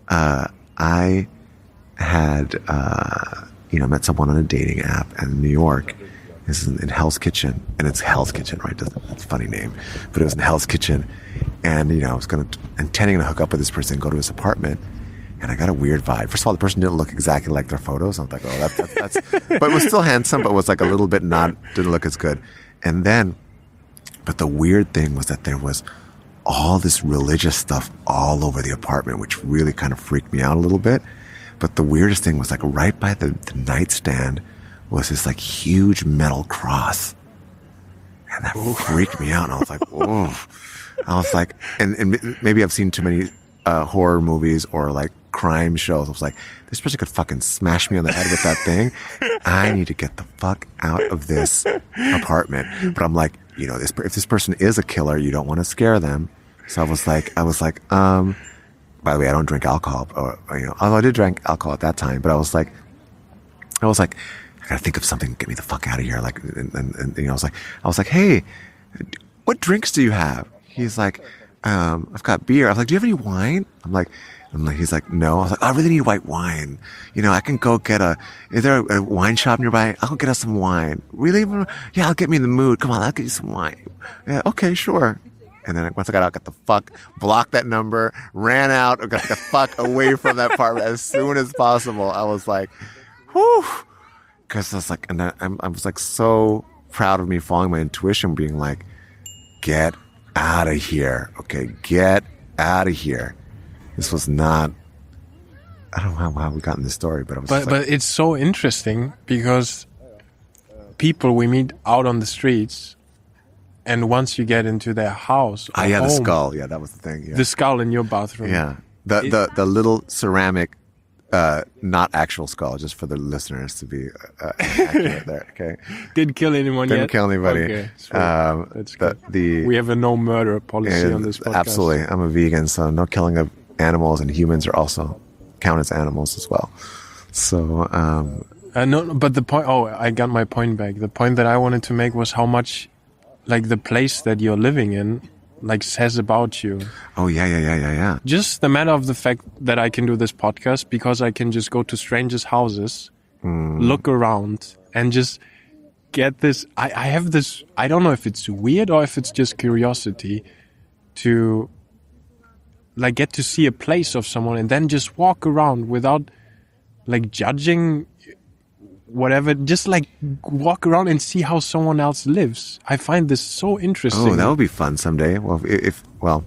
I had, met someone on a dating app in New York. This is in Hell's Kitchen, and it's Hell's Kitchen, right? That's a funny name, but it was in Hell's Kitchen. And, I was intending to hook up with this person and go to his apartment. And I got a weird vibe. First of all, the person didn't look exactly like their photos. I was like, oh, that's but it was still handsome, but was like a little bit didn't look as good. And then, but the weird thing was that there was all this religious stuff all over the apartment, which really kind of freaked me out a little bit. But the weirdest thing was like right by the nightstand was this like huge metal cross. And that freaked me out. And I was like, oh, I was like, and maybe I've seen too many horror movies or like crime shows. I was like, this person could fucking smash me on the head with that thing. I need to get the fuck out of this apartment. But I'm like, if this person is a killer, you don't want to scare them. So I was like, by the way, I don't drink alcohol, although I did drink alcohol at that time, but I was like, I gotta think of something to get me the fuck out of here. Like, and I was like, hey, what drinks do you have? He's like, I've got beer. I was like, do you have any wine? He's like, no. I was like, I really need white wine. I can go is there a wine shop nearby? I'll get us some wine. Really? Yeah, I'll get me in the mood. Come on, I'll get you some wine. Yeah, okay, sure. And then once I got out, blocked that number, ran out, got the fuck away from that apartment as soon as possible. I was like, whew. Cause I was like, and I was like so proud of me following my intuition, being like, get out of here. Okay, get out of here. This was not, I don't know how we got in this story, but I was but it's so interesting because people we meet out on the streets, and once you get into their house or the home, skull. Yeah, that was the thing. Yeah. The skull in your bathroom. Yeah. The little ceramic, not actual skull, just for the listeners to be accurate there. Okay. Didn't kill anyone yet? Didn't kill anybody. Okay, that's good. We have a no murder policy on this podcast. Absolutely. I'm a vegan, so no killing of animals, and humans are also count as animals as well. So, no, but the point, I got my point back. The point that I wanted to make was how much, like, the place that you're living in, like, says about you. Oh, yeah. Just the matter of the fact that I can do this podcast because I can just go to strangers' houses, look around, and just get this. I have this, I don't know if it's weird or if it's just curiosity to, like, get to see a place of someone and then just walk around without, like, judging whatever, just like walk around and see how someone else lives. I find this so interesting. Oh, that would be fun someday. Well, if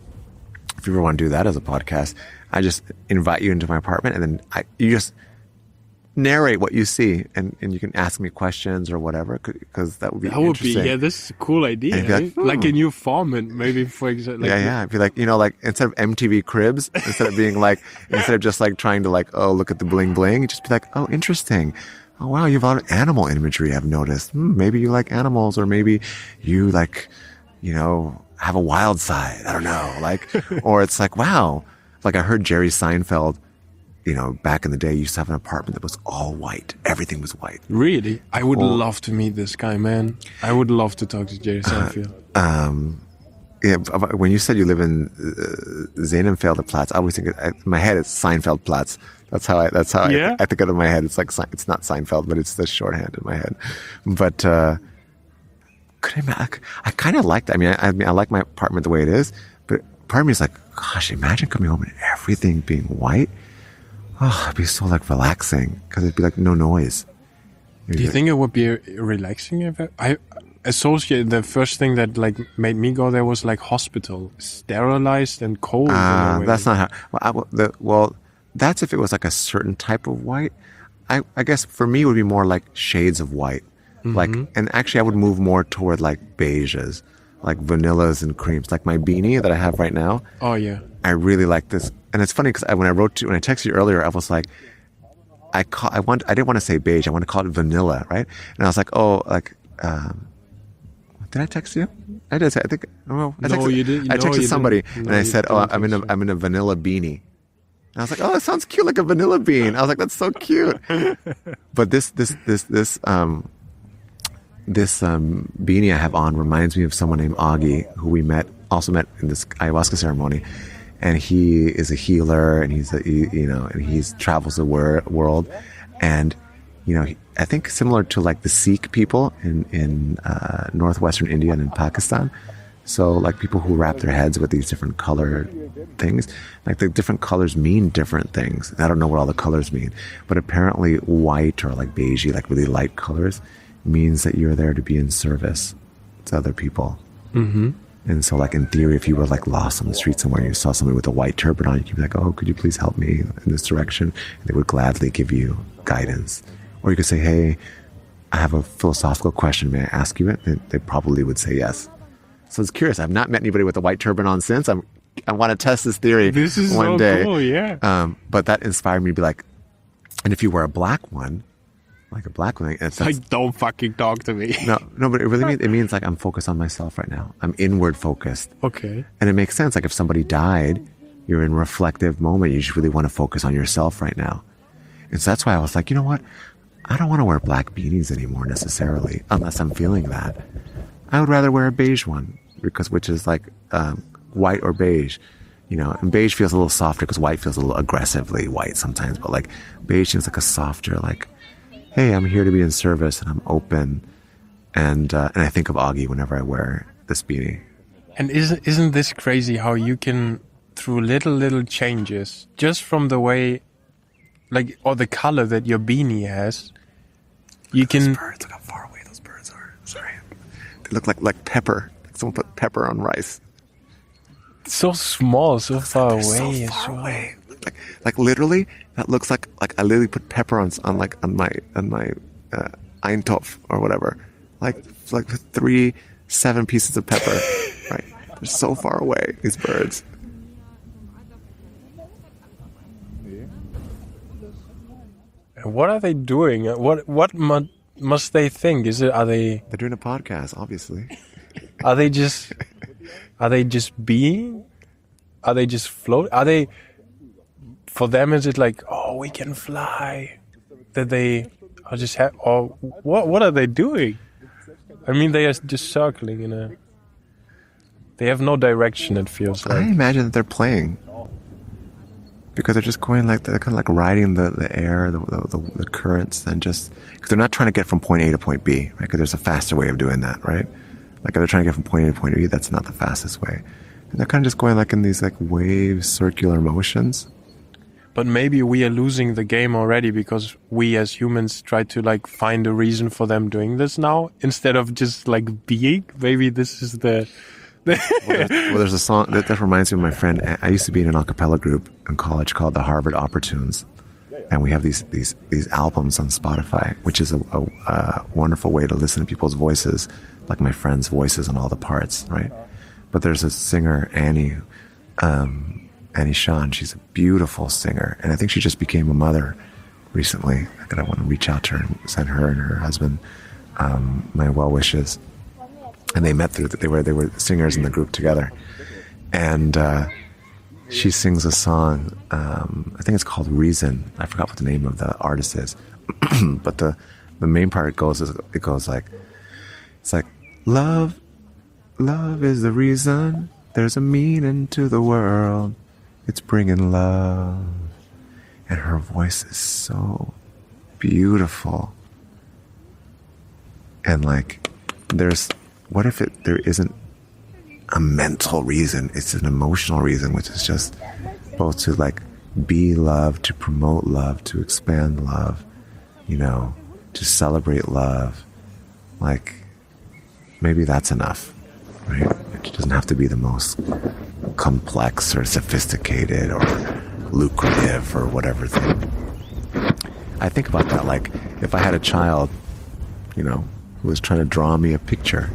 you ever want to do that as a podcast, I just invite you into my apartment, and then you just narrate what you see, and you can ask me questions or whatever, because that would be interesting. This is a cool idea. Like a new format, maybe, for example. It'd be like, like, instead of MTV Cribs, instead of being like, instead of just like trying to like, oh, look at the bling bling, you just be like, oh, interesting. Oh, wow, you have a lot of animal imagery, I've noticed. Maybe you like animals, or maybe you like, have a wild side. I don't know. Like, or it's like, wow. Like, I heard Jerry Seinfeld, back in the day, used to have an apartment that was all white. Everything was white. Really? I would love to meet this guy, man. I would love to talk to Jerry Seinfeld. Yeah, when you said you live in Zehnenfelderplatz, I always think in my head it's Seinfeldplatz. That's how I think of it in my head. It's like, it's not Seinfeld, but it's the shorthand in my head. But I kind of like that. I mean, I like my apartment the way it is, but part of me is like, gosh, imagine coming home and everything being white. Oh, it'd be so like relaxing, because it'd be like no noise. Do you think it would be relaxing if I associate the first thing that like made me go there was like hospital, sterilized and cold? That's not how. That's if it was like a certain type of white. I guess for me it would be more like shades of white. Mm-hmm. Like, and actually I would move more toward like beiges, like vanillas and creams. Like my beanie that I have right now. Oh yeah. I really like this. And it's funny because when I texted you earlier, I was like, I didn't want to say beige. I want to call it vanilla, right? And I was like, oh, like, did I text you? I did. I think. Oh, I texted, no, you did. I texted somebody, and I said, "Oh, I'm in a vanilla beanie." And I was like, "Oh, that sounds cute, like a vanilla bean." I was like, "That's so cute." But this this beanie I have on reminds me of someone named Augie, who we also met in this ayahuasca ceremony. And he is a healer, and he's travels the world. And, I think similar to like the Sikh people in northwestern India and in Pakistan. So like people who wrap their heads with these different color things, like the different colors mean different things. I don't know what all the colors mean, but apparently white or like beigey, like really light colors, means that you're there to be in service to other people. Mm-hmm. And so like in theory, if you were like lost on the street somewhere and you saw somebody with a white turban on, you'd be like, oh, could you please help me in this direction? And they would gladly give you guidance. Or you could say, hey, I have a philosophical question. May I ask you it? And they probably would say yes. So it's curious. I've not met anybody with a white turban on since. I want to test this theory one day. Cool, yeah. But that inspired me to be like, and if you wear a black one, it's like, don't fucking talk to me. No, but it really means like I'm focused on myself right now. I'm inward focused. Okay. And it makes sense. Like if somebody died, you're in a reflective moment. You just really want to focus on yourself right now. And so that's why I was like, you know what? I don't want to wear black beanies anymore necessarily, unless I'm feeling that. I would rather wear a beige one, which is like white or beige, and beige feels a little softer because white feels a little aggressively white sometimes, but like beige seems like a softer, like, hey, I'm here to be in service and I'm open. And I think of Augie whenever I wear this beanie. And isn't this crazy how you can, through little changes, just from the way, like, or the color that your beanie has, you can... Those birds, look how far away those birds are. Sorry. They look like pepper. Like someone put pepper on rice. So small, so far away. So far away. Like literally, that looks like I literally put pepper on my Eintopf or whatever. Like 7 pieces of pepper. Right? They're so far away, these birds. What are they doing? What must they think? They're doing a podcast, obviously. Are they just being? Are they just float? For them, is it like, oh, we can fly? That they are just or what are they doing? I mean, they are just circling they have no direction, it feels like. I imagine that they're playing. Because they're just going they're kind of like riding the air, the currents, and just, because they're not trying to get from point A to point B, right? Because there's a faster way of doing that, right? Like if they're trying to get from point A to point B, that's not the fastest way. And they're kind of just going in these wave circular motions. But maybe we are losing the game already because we as humans try to find a reason for them doing this now instead of just being. Maybe this is the... well, there's a song that reminds me of my friend. I used to be in an a cappella group in college called the Harvard Opportunes, and we have these albums on Spotify, which is a wonderful way to listen to people's voices, like my friends' voices on all the parts, right? But there's a singer, Annie Sean. She's a beautiful singer, and I think she just became a mother recently. I want to reach out to her and send her and her husband my well wishes. And they met they were singers in the group together, and she sings a song. I think it's called "Reason." I forgot what the name of the artist is, but the main part goes like, it's like love is the reason. There's a meaning to the world. It's bringing love, and her voice is so beautiful. And there's. What if there isn't a mental reason? It's an emotional reason, which is just both to be love, to promote love, to expand love, to celebrate love. Maybe that's enough, right? It doesn't have to be the most complex or sophisticated or lucrative or whatever thing. I think about that, if I had a child, who was trying to draw me a picture,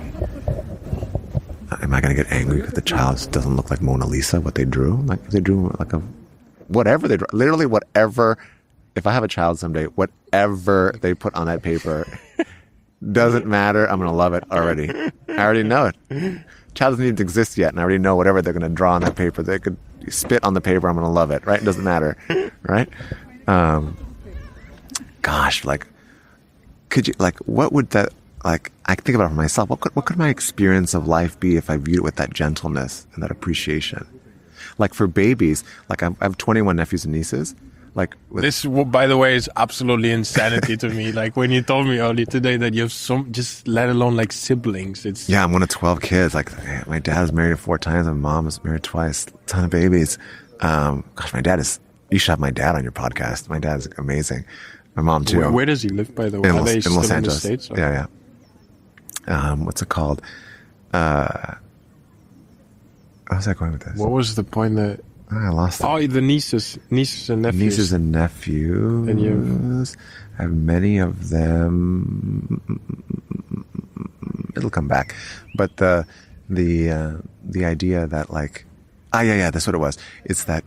am I going to get angry if the child doesn't look like Mona Lisa, what they drew? If they drew whatever they drew, literally whatever, if I have a child someday, whatever they put on that paper doesn't matter. I'm going to love it already. I already know it. Child doesn't even exist yet, and I already know whatever they're going to draw on that paper. They could spit on the paper, I'm going to love it, right? It doesn't matter, right? Gosh, could you, what would that I think about it for myself. What could my experience of life be if I viewed it with that gentleness and that appreciation? Like for babies, like I have 21 nephews and nieces. Like this, by the way, is absolutely insanity to me. Like when you told me earlier today that you have some, just let alone like siblings. It's I'm one of 12 kids. Like my dad was married 4 times, and my mom was married twice. A ton of babies. Gosh, my dad is. You should have my dad on your podcast. My dad's amazing. My mom too. Where does he live, by the way? Are they still Los in the Angeles. States? Or? Yeah. What's it called? Where was I going with this? What was the point that? I lost it. Oh, the nieces and nephews. Nieces and nephews. And I have many of them. It'll come back, but the idea that like, that's what it was. It's that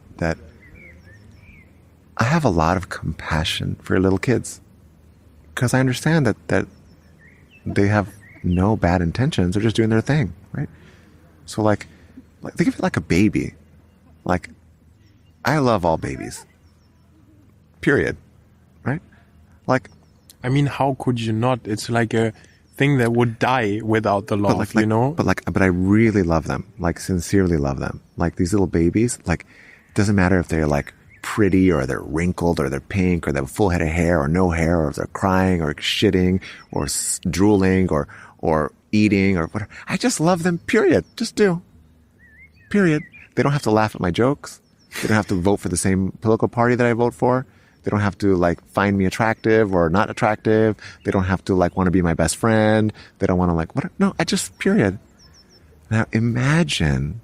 I have a lot of compassion for little kids because I understand that they have no bad intentions. They're just doing their thing, right? So like think of it like a baby. Like, I love all babies. Period. Right? Like, I mean, how could you not? It's like a thing that would die without the love, you know? But I really love them. Like, sincerely love them. Like, these little babies, like, it doesn't matter if they're like pretty or they're wrinkled or they're pink or they have a full head of hair or no hair or if they're crying or shitting or drooling or eating or whatever. I just love them, period. Just do. Period. They don't have to laugh at my jokes. They don't have to vote for the same political party that I vote for. They don't have to like find me attractive or not attractive. They don't have to like want to be my best friend. They don't want to like, what? No, I just, period. Now imagine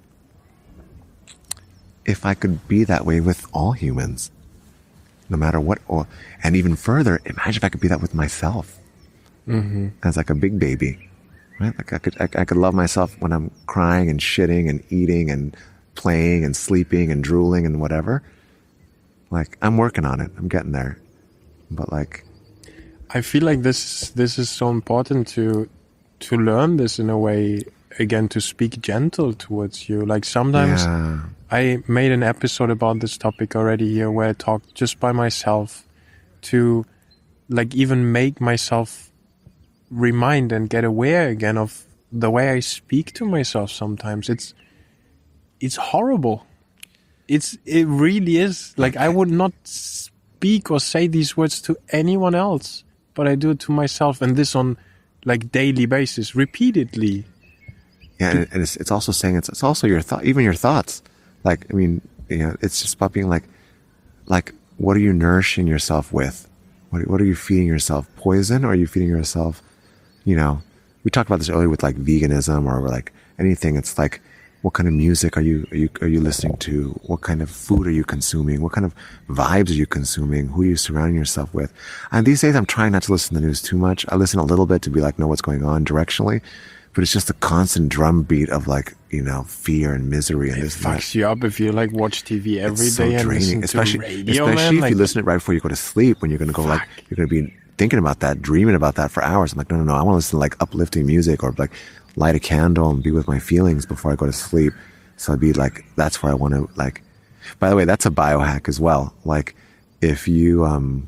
if I could be that way with all humans, no matter what, and even further, imagine if I could be that with myself as like a big baby, right? Like I could love myself when I'm crying and shitting and eating and playing and sleeping and drooling and whatever. Like, I'm working on it. I'm getting there. But like, I feel like this is so important to learn this in a way, again, to speak gentle towards you. Like sometimes I made an episode about this topic already here where I talked just by myself to like even make myself remind and get aware again of the way I speak to myself sometimes. It's horrible. It really is. Like, I would not speak or say these words to anyone else, but I do it to myself, and this on like daily basis, repeatedly. Yeah, and it's also saying it's also your thought, even your thoughts. Like, I mean, you know, it's just about being like, what are you nourishing yourself with? What are you feeding yourself? Poison, or are you feeding yourself? You know, we talked about this earlier with like veganism or like anything. It's like, what kind of music are you listening to? What kind of food are you consuming? What kind of vibes are you consuming? Who are you surrounding yourself with? And these days I'm trying not to listen to the news too much. I listen a little bit to be like, know what's going on directionally, but it's just a constant drumbeat of like, you know, fear and misery. And it fucks you up if you like watch TV every day and listen to radio, especially if like, you listen to it right before you go to sleep, when you're going to go like, you're going to be thinking about that, dreaming about that for hours. I'm like, no, I want to listen to like uplifting music or like light a candle and be with my feelings before I go to sleep. So I'd be like, that's where I want to like, by the way, that's a biohack as well. Like if you,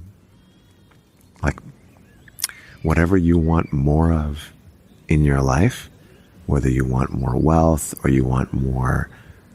like whatever you want more of in your life, whether you want more wealth or you want more,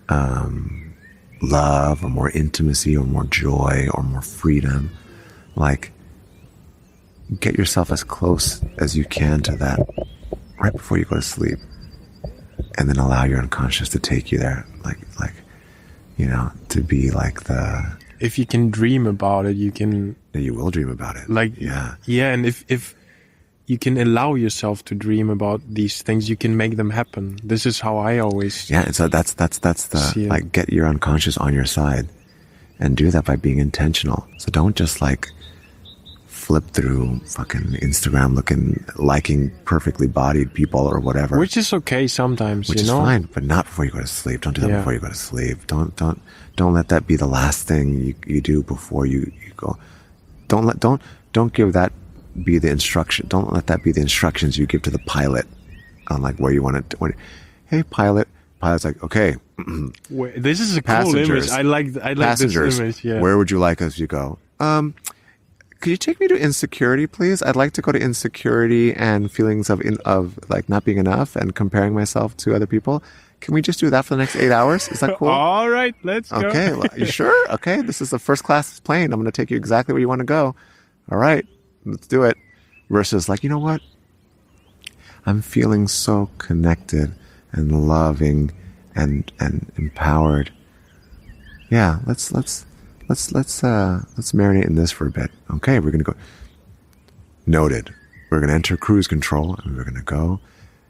love or more intimacy or more joy or more freedom, like get yourself as close as you can to that right before you go to sleep, and then allow your unconscious to take you there, like you know, to be like the. If you can dream about it, you can. You will dream about it. Like yeah, and if you can allow yourself to dream about these things, you can make them happen. This is how I always. Yeah, and so that's the like get your unconscious on your side, and do that by being intentional. So don't just like flip through fucking Instagram liking perfectly bodied people or whatever. Which is okay sometimes, which you is know? fine, but not before you go to sleep. Don't do that before you go to sleep. Don't let that be the last thing you do before you go. Don't give that be the instruction. Don't let that be the instructions you give to the pilot on like where you want to. Hey pilot. Pilot's like, okay. This is a cool image. I like this image. Yeah. Where would you like us to go? Could you take me to insecurity, please? I'd like to go to insecurity and feelings of like not being enough and comparing myself to other people. Can we just do that for the next 8 hours? Is that cool? All right, let's go. Okay, you sure? Okay, this is the first class plane. I'm going to take you exactly where you want to go. All right, let's do it. Versus like, you know what? I'm feeling so connected and loving and empowered. Yeah, let's marinate in this for a bit. Okay, we're going to go. Noted. We're going to enter cruise control and we're going to go.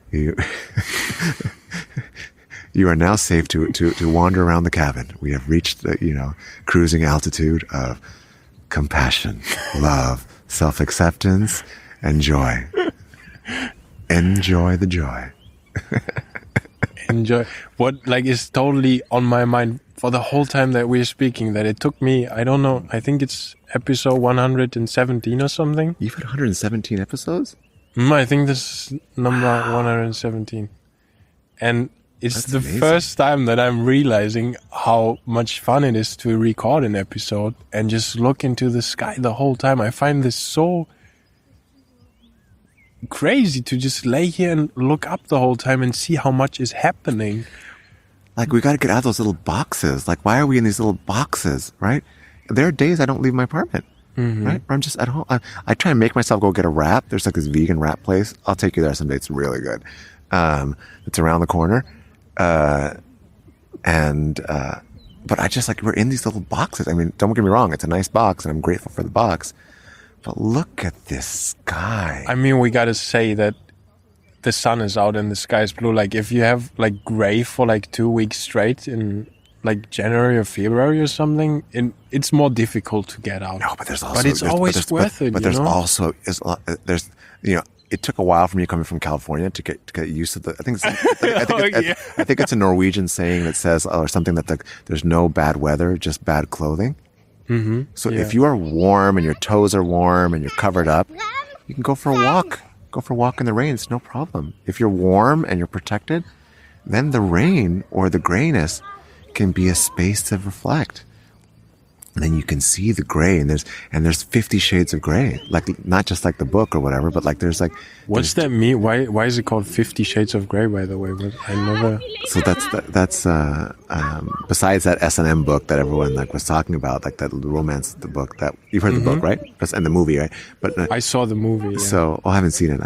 You are now safe to wander around the cabin. We have reached the, cruising altitude of compassion, love, self-acceptance, and joy. Enjoy the joy. Enjoy. What is totally on my mind for the whole time that we're speaking, that it took me, I don't know, I think it's episode 117 or something. You've had 117 episodes? I think this is number 117. And it's That's the amazing. first time that I'm realizing how much fun it is to record an episode and just look into the sky the whole time. I find this so crazy to just lay here and look up the whole time and see how much is happening. Like, we got to get out of those little boxes. Like, why are we in these little boxes, right? There are days I don't leave my apartment, right? Or I'm just at home. I try and make myself go get a wrap. There's like this vegan wrap place. I'll take you there someday. It's really good. It's around the corner. But I just we're in these little boxes. I mean, don't get me wrong. It's a nice box and I'm grateful for the box. But look at this sky. I mean, we got to say that the sun is out and the sky is blue. Like, if you have gray for 2 weeks straight in January or February or something, it's more difficult to get out. No, but it's always worth it. But there's also it took a while for me coming from California to get used to the. I think it's a Norwegian saying that says or something that there's no bad weather, just bad clothing. Mm-hmm. So if you are warm and your toes are warm and you're covered up, you can go for a walk. Go for a walk in the rain. It's no problem. If you're warm and you're protected, then the rain or the grayness can be a space to reflect. And then you can see the gray, and there's 50 shades of gray, not just the book or whatever, but there's What's that mean? Why is it called 50 Shades of Grey? By the way, but I never. So that's besides that S&M book that everyone was talking about, that romance, the book that you've heard the book, right? And the movie, right? But I saw the movie. Yeah. So I haven't seen it.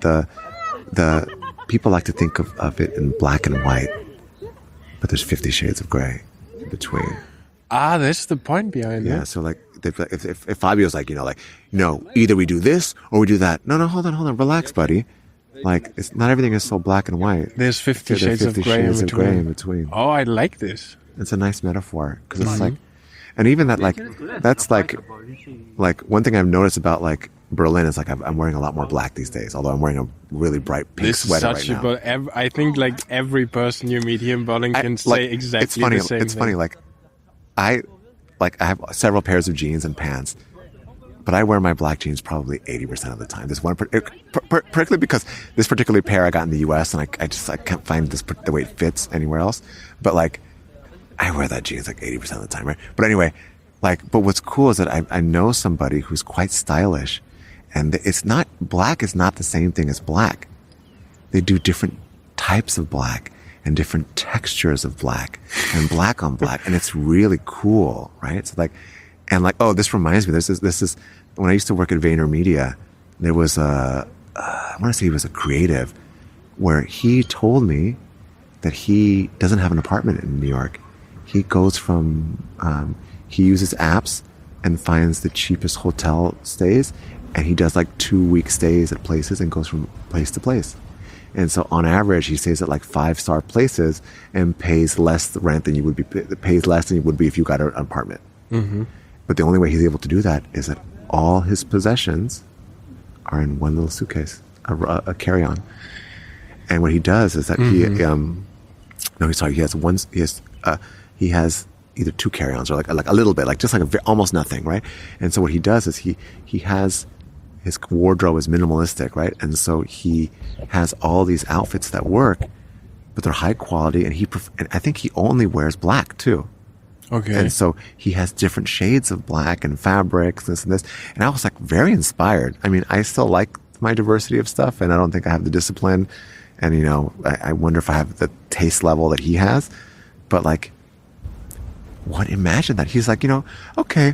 The people like to think of it in black and white, but there's 50 shades of gray in between. That's the point behind it. Yeah, so if Fabio's either we do this or we do that. No, hold on, relax, buddy. It's not everything is so black and white. There's 50 shades of gray in between. Oh, I like this. It's a nice metaphor because it's and even that that's one thing I've noticed about Berlin is I'm wearing a lot more black these days. Although I'm wearing a really bright pink sweater right now. But I think every person you meet here in Berlin can say exactly the same thing. It's funny. I have several pairs of jeans and pants, but I wear my black jeans probably 80% of the time. This one, particularly because this particular pair I got in the U.S. and I can't find the way it fits anywhere else. But I wear that jeans 80% of the time, right? But anyway, but what's cool is that I know somebody who's quite stylish, and black is not the same thing as black. They do different types of black and different textures of black and black on black. And it's really cool, right? So this reminds me, this is when I used to work at VaynerMedia, there was I want to say he was a creative where he told me that he doesn't have an apartment in New York. He goes he uses apps and finds the cheapest hotel stays. And he does 2-week stays at places and goes from place to place. And so on average, he stays at 5-star places and pays less rent than you would be, if you got an apartment. Mm-hmm. But the only way he's able to do that is that all his possessions are in one little suitcase, a carry-on. And what he does is that he has either 2 carry-ons or a little bit, almost nothing, right? And so what he does is he has his wardrobe is minimalistic, right? And so he has all these outfits that work, but they're high quality, and I think he only wears black too. Okay. And so he has different shades of black and fabrics, this and this. And I was like very inspired. I mean, I still like my diversity of stuff, and I don't think I have the discipline. And, you know, I wonder if I have the taste level that he has. But like, imagine that. He's like, okay,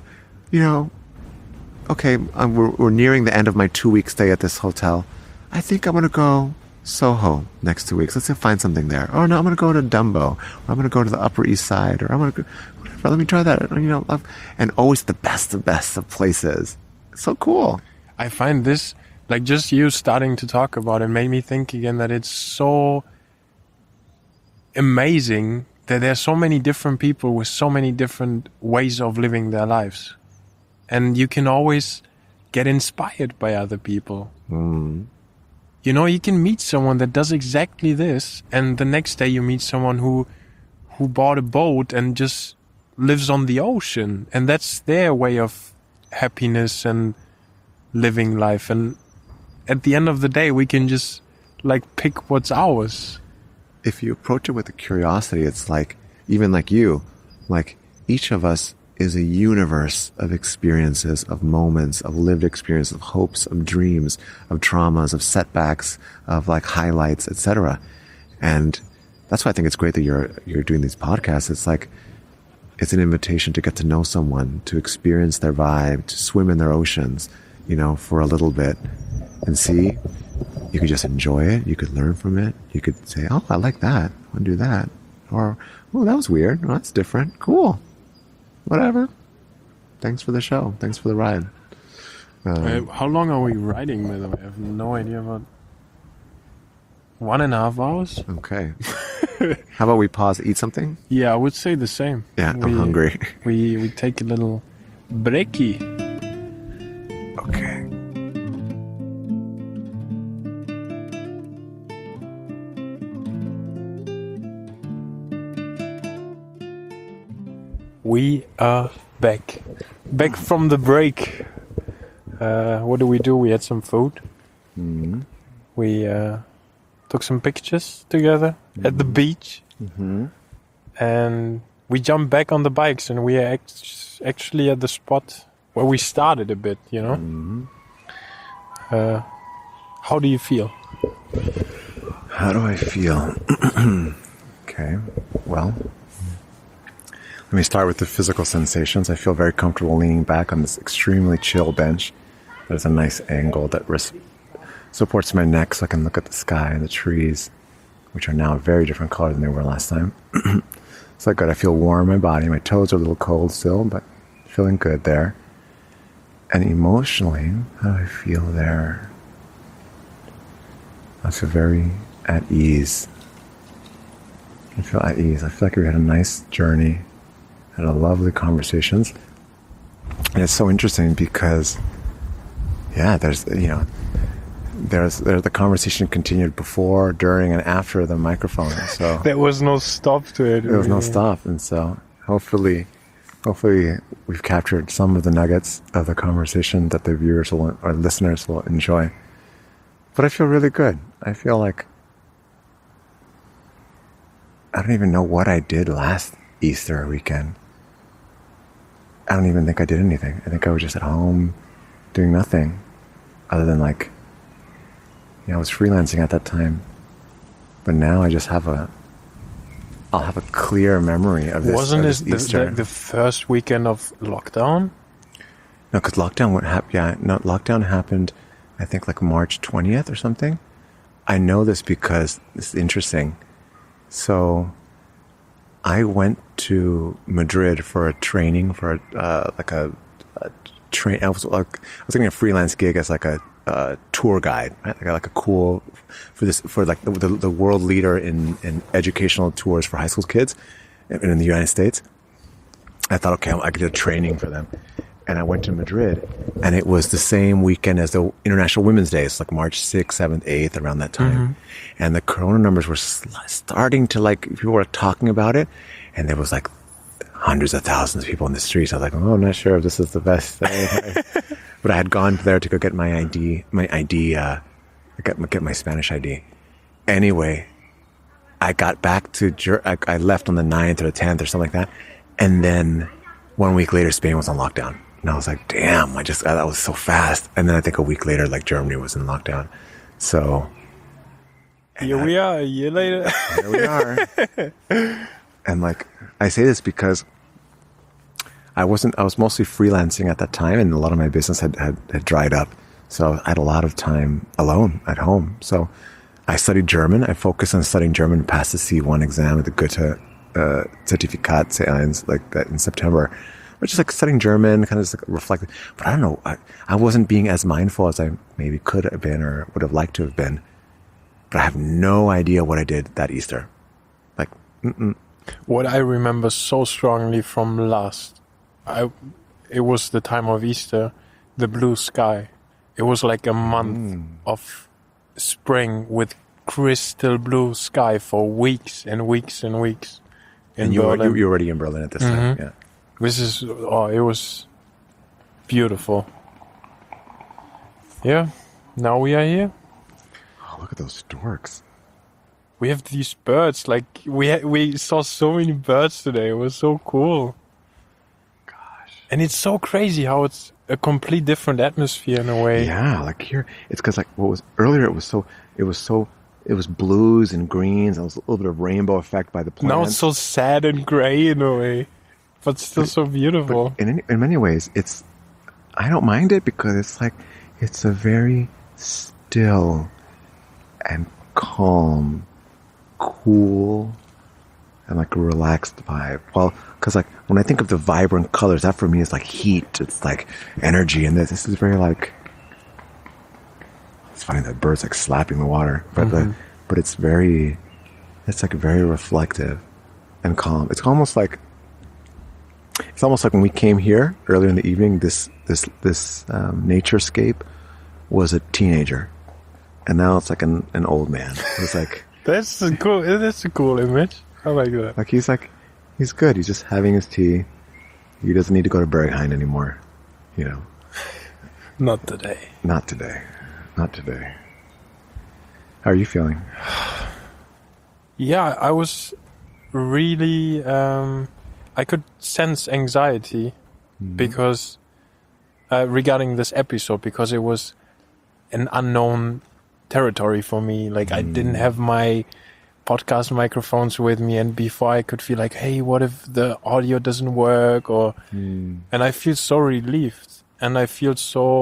we're nearing the end of my 2-week stay at this hotel. I think I'm going to go Soho next 2 weeks. Let's find something there. Oh no, I'm going to go to Dumbo. Or I'm going to go to the Upper East Side. Or I'm going to go, whatever, let me try that. And always the best of places. It's so cool. I find this, like just you starting to talk about it made me think again that it's so amazing that there's so many different people with so many different ways of living their lives. And you can always get inspired by other people. Mm. You know, you can meet someone that does exactly this, and the next day you meet someone who bought a boat and just lives on the ocean, and that's their way of happiness and living life. And at the end of the day, we can just like pick what's ours. If you approach it with a curiosity, it's like, even like you, like each of us is a universe of experiences, of moments, of lived experience, of hopes, of dreams, of traumas, of setbacks, of like highlights, etc. And that's why I think it's great that you're doing these podcasts. It's like, it's an invitation to get to know someone, to experience their vibe, to swim in their oceans, for a little bit, and see. You could just enjoy it. You could learn from it. You could say, oh, I like that. I want to do that. Or, oh, that was weird. Oh, that's different. Cool. Whatever. Thanks for the show. Thanks for the ride. How long are we riding, by the way? I have no idea about 1.5 hours. Okay. How about we pause, eat something? Yeah, I would say the same. Yeah, I'm hungry. We take a little breaky. Okay. We are back from the break. What do? We had some food. Mm-hmm. We took some pictures together at the beach. Mm-hmm. And we jumped back on the bikes, and we are actually at the spot where we started a bit, Mm-hmm. How do you feel? How do I feel? Okay, well, let me start with the physical sensations. I feel very comfortable leaning back on this extremely chill bench. There's a nice angle that supports my neck so I can look at the sky and the trees, which are now a very different color than they were last time. So good. I feel warm in my body. My toes are a little cold still, but feeling good there. And emotionally, how do I feel there? I feel very at ease. I feel at ease. I feel like we had a nice journey, had a lovely conversations. And it's so interesting because, yeah, there's the conversation continued before, during, and after the microphone. So there was no stop to it. There was no stop, and so hopefully we've captured some of the nuggets of the conversation that the viewers or listeners will enjoy. But I feel really good. I feel like I don't even know what I did last Easter weekend. I don't even think I did anything. I think I was just at home doing nothing other than I was freelancing at that time. But now I just I'll have a clear memory of this. Wasn't this it Easter. the first weekend of lockdown? No, because lockdown happened, I think March 20th or something. I know this because it's interesting. So I went to Madrid for a training for I was getting a freelance gig as a tour guide, right? Like a cool for the world leader in educational tours for high school kids in the United States. I thought, okay, I could do a training for them. And I went to Madrid, and it was the same weekend as the International Women's Day. It's March 6th, 7th, 8th, around that time. Mm-hmm. And the corona numbers were starting to people were talking about it, and there was hundreds of thousands of people in the streets. I was like, oh, I'm not sure if this is the best thing. But I had gone there to go get my ID, get my Spanish ID. Anyway, I got back to, I left on the 9th or the 10th or something like that. And then 1 week later, Spain was on lockdown. And I was like, damn, that was so fast. And then I think a week later, like Germany was in lockdown. So here we are, a year later. Here we are. And like, I say this because I was mostly freelancing at that time, and a lot of my business had dried up. So I had a lot of time alone at home. So I studied German. I focused on studying German and passed the C1 exam with the Goethe Zertifikat C1, like that in September. But just like studying German, kind of just like reflecting. But I don't know, I wasn't being as mindful as I maybe could have been or would have liked to have been. But I have no idea what I did that Easter. Like, What I remember so strongly from it was the time of Easter, the blue sky. It was like a month of spring with crystal blue sky for weeks and weeks and weeks. And you were already in Berlin at this time, yeah. It was beautiful. Yeah, now we are here. Oh, look at those storks. We have these birds, like we saw so many birds today. It was so cool. Gosh. And it's so crazy how it's a complete different atmosphere in a way. Yeah, like here, it's because like what was earlier, it was blues and greens, and it was a little bit of rainbow effect by the plants. Now it's so sad and gray in a way, but still so beautiful. But in many ways, I don't mind it because it's a very still and calm, cool, and like a relaxed vibe. Well, because like when I think of the vibrant colors, that for me is like heat. It's like energy, and this is very like. It's funny that bird's like slapping the water, but but it's like very reflective and calm. It's almost like when we came here earlier in the evening. This naturescape was a teenager, and now it's like an old man. It's like that's a cool image. I like that. Like he's good. He's just having his tea. He doesn't need to go to Berghain anymore, you know. Not today. Not today. Not today. How are you feeling? Yeah, I was really... I could sense anxiety because regarding this episode, because it was an unknown territory for me. Like I didn't have my podcast microphones with me, and before I could feel like, hey, what if the audio doesn't work? And I feel so relieved, and I feel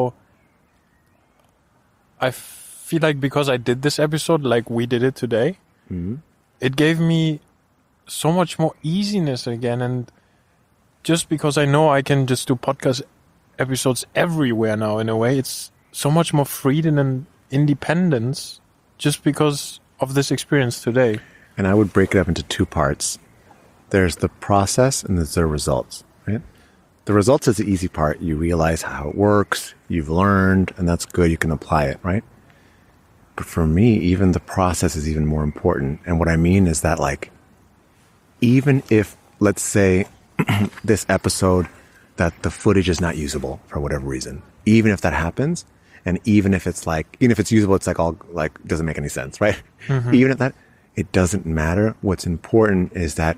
like because I did this episode like we did it today, it gave me so much more easiness again. And just because I know I can just do podcast episodes everywhere now, in a way, it's so much more freedom and independence just because of this experience today. And I would break it up into two parts. There's the process and there's the results, right? The results is the easy part. You realize how it works, you've learned, and that's good. You can apply it, right? But for me, even the process is even more important. And what I mean is that, like, even if, let's say, this episode, that the footage is not usable for whatever reason, even if that happens, and even if it's usable, it's like all, like, doesn't make any sense, right? Even if that, it doesn't matter. What's important is that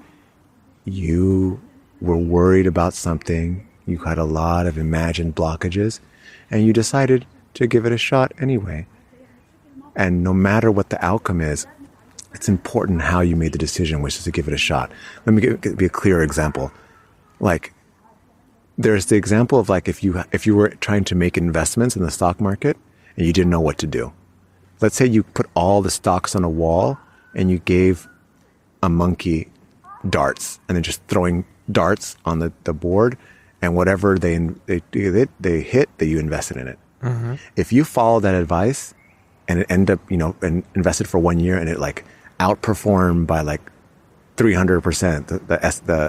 you were worried about something, you had a lot of imagined blockages, and you decided to give it a shot anyway. And no matter what the outcome is, it's important how you made the decision, which is to give it a shot. Let me be a clear example. Like, there's the example of, like, if you were trying to make investments in the stock market and you didn't know what to do. Let's say you put all the stocks on a wall and you gave a monkey darts, and then just throwing darts on the board, and whatever they hit, that you invested in it. If you follow that advice and it ended up, and invested for 1 year, and it like outperformed by like 300%, the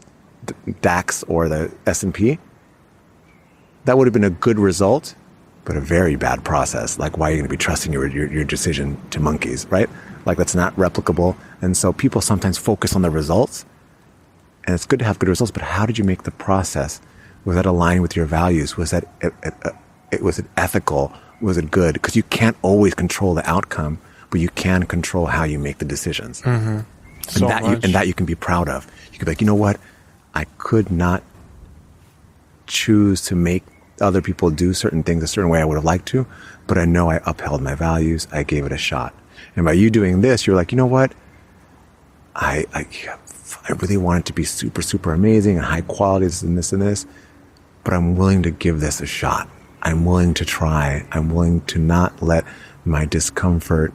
DAX or the S&P, that would have been a good result, but a very bad process. Like, why are you going to be trusting your decision to monkeys, right? Like, that's not replicable. And so people sometimes focus on the results, and it's good to have good results, but how did you make the process? Was that aligned with your values? Was that was it ethical? Was it good? Because you can't always control the outcome, but you can control how you make the decisions. And that you can be proud of. You can be like, you know what? I could not choose to make other people do certain things a certain way I would have liked to, but I know I upheld my values. I gave it a shot. And by you doing this, you're like, you know what? I really want it to be super, super amazing and high quality, this and this and this, but I'm willing to give this a shot. I'm willing to try. I'm willing to not let my discomfort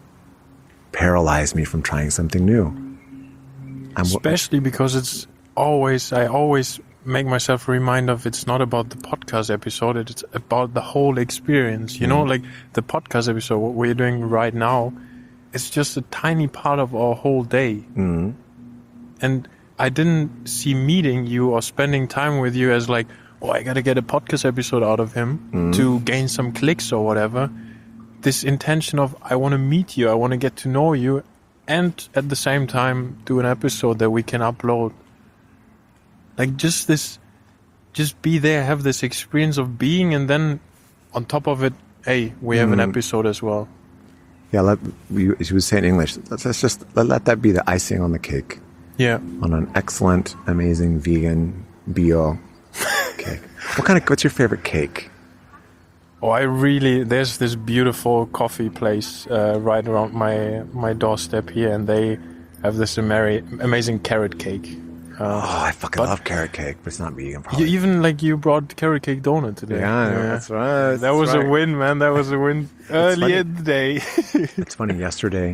paralyze me from trying something new. Especially because I always make myself remind of, it's not about the podcast episode, it's about the whole experience. You know, like the podcast episode, what we're doing right now, it's just a tiny part of our whole day. Mm. And I didn't see meeting you or spending time with you as like, oh, I gotta get a podcast episode out of him to gain some clicks or whatever. This intention of, I want to meet you, I want to get to know you, and at the same time do an episode that we can upload. Like just be there, have this experience of being, and then on top of it, hey, we have an episode as well. Yeah, she was saying in English, let's just let that be the icing on the cake. Yeah. On an excellent, amazing, vegan, bio cake. What's your favorite cake? Oh, there's this beautiful coffee place right around my doorstep here, and they have this amazing carrot cake. I fucking love carrot cake, but it's not vegan, probably. You brought carrot cake donut today. Yeah, that's right. That was a win, man. That was a win early in the day. It's funny. Yesterday,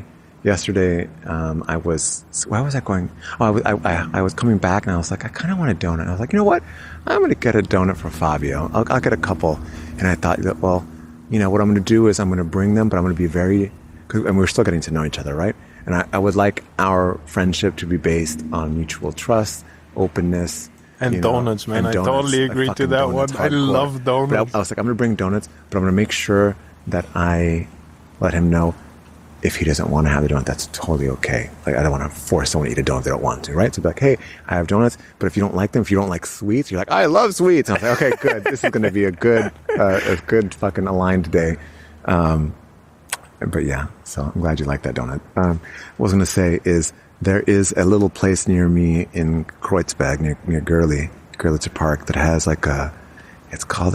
where was I going? Oh, I was coming back, and I was like, I kind of want a donut. And I was like, you know what? I'm going to get a donut for Fabio. I'll get a couple. And I thought that, well, you know, what I'm going to do is I'm going to bring them, but I'm going to be and we're still getting to know each other, right? And I would like our friendship to be based on mutual trust, openness. And donuts, man. I totally agree to that one. I love donuts. But I was like, I'm going to bring donuts, but I'm going to make sure that I let him know if he doesn't want to have the donut, that's totally okay. Like, I don't want to force someone to eat a donut if they don't want to, right? So be like, hey, I have donuts, but if you don't like them, if you don't like sweets, you're like, I love sweets. And I was like, okay, good. This is going to be a good fucking aligned day. But yeah, so I'm glad you like that donut. What I was going to say is there is a little place near me in Kreuzberg, near Görlitzer Park, that has like it's called,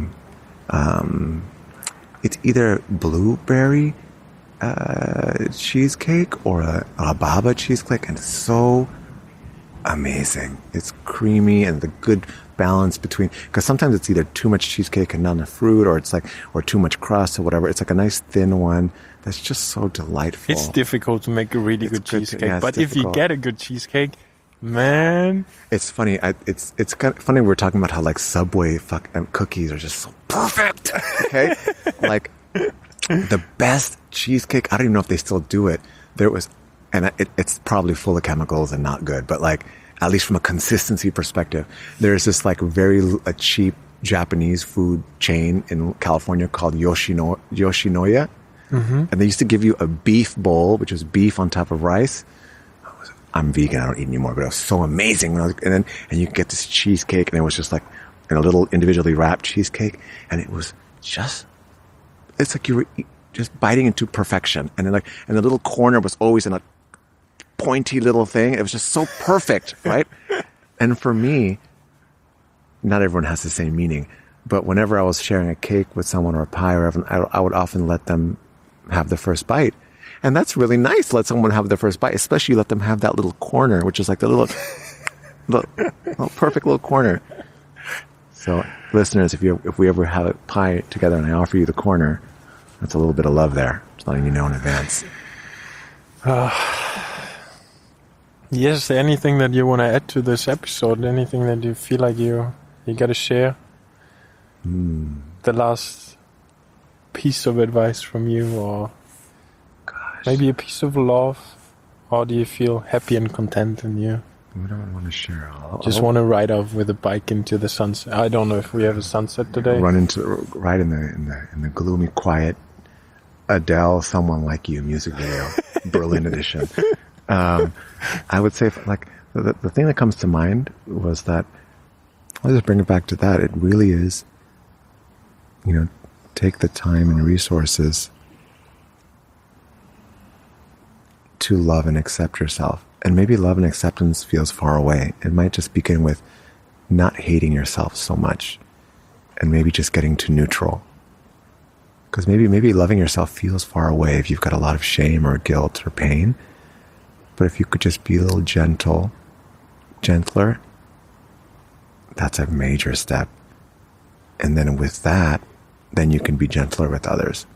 it's either blueberry cheesecake or a baba cheesecake, and it's so amazing. It's creamy and the good balance between, because sometimes it's either too much cheesecake and not enough fruit, or too much crust or whatever. It's like a nice thin one that's just so delightful. It's difficult to make a really good cheesecake, but if you get a good cheesecake, man, it's funny. It's kind of funny. We're talking about how like Subway cookies are just so perfect. Okay, like the best cheesecake. I don't even know if they still do it. There was, and it's probably full of chemicals and not good, but like, at least from a consistency perspective, there's this like a cheap Japanese food chain in California called Yoshinoya. Mm-hmm. And they used to give you a beef bowl, which was beef on top of rice. I'm vegan, I don't eat anymore, but it was so amazing. And you could get this cheesecake, and it was just like in a little individually wrapped cheesecake, and it was just, it's like you were just biting into perfection. And then and the little corner was always in a pointy little thing. It was just so perfect, right? And for me, not everyone has the same meaning, but whenever I was sharing a cake with someone or a pie or whatever, I would often let them have the first bite. And that's really nice, let someone have the first bite, especially let them have that little corner, which is like the little perfect little corner. So listeners, if we ever have a pie together and I offer you the corner, that's a little bit of love there. Just letting you know in advance. Yes, anything that you want to add to this episode? Anything that you feel like you got to share? The last piece of advice from you, or maybe a piece of love? Or do you feel happy and content in you? What do I want to share? Just want to ride off with a bike into the sunset. I don't know if we have a sunset today. Right in the gloomy, quiet Adele, Someone Like You music video, Berlin edition. I would say, like, the thing that comes to mind was that, I'll just bring it back to that. It really is, take the time and resources to love and accept yourself And maybe love and acceptance feels far away. It might just begin with not hating yourself so much and maybe just getting to neutral. Because maybe loving yourself feels far away if you've got a lot of shame or guilt or pain. But if you could just be a little gentler, that's a major step. And then with that, then you can be gentler with others.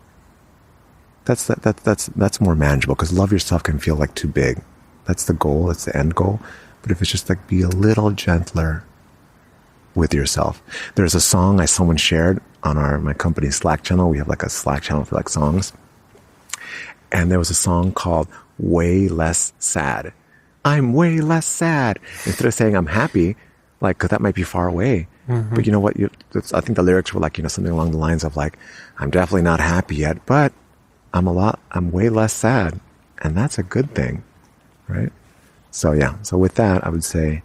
That's more manageable, because love yourself can feel like too big. That's the goal, that's the end goal. But if it's just like be a little gentler with yourself. There's a song someone shared on my company's Slack channel. We have like a Slack channel for like songs. And there was a song called Way Less Sad. I'm way less sad. Instead of saying I'm happy, like, 'cause that might be far away. Mm-hmm. But you know what? I think the lyrics were like, something along the lines of like, I'm definitely not happy yet, but I'm way less sad. And that's a good thing. Right? So yeah. So with that, I would say,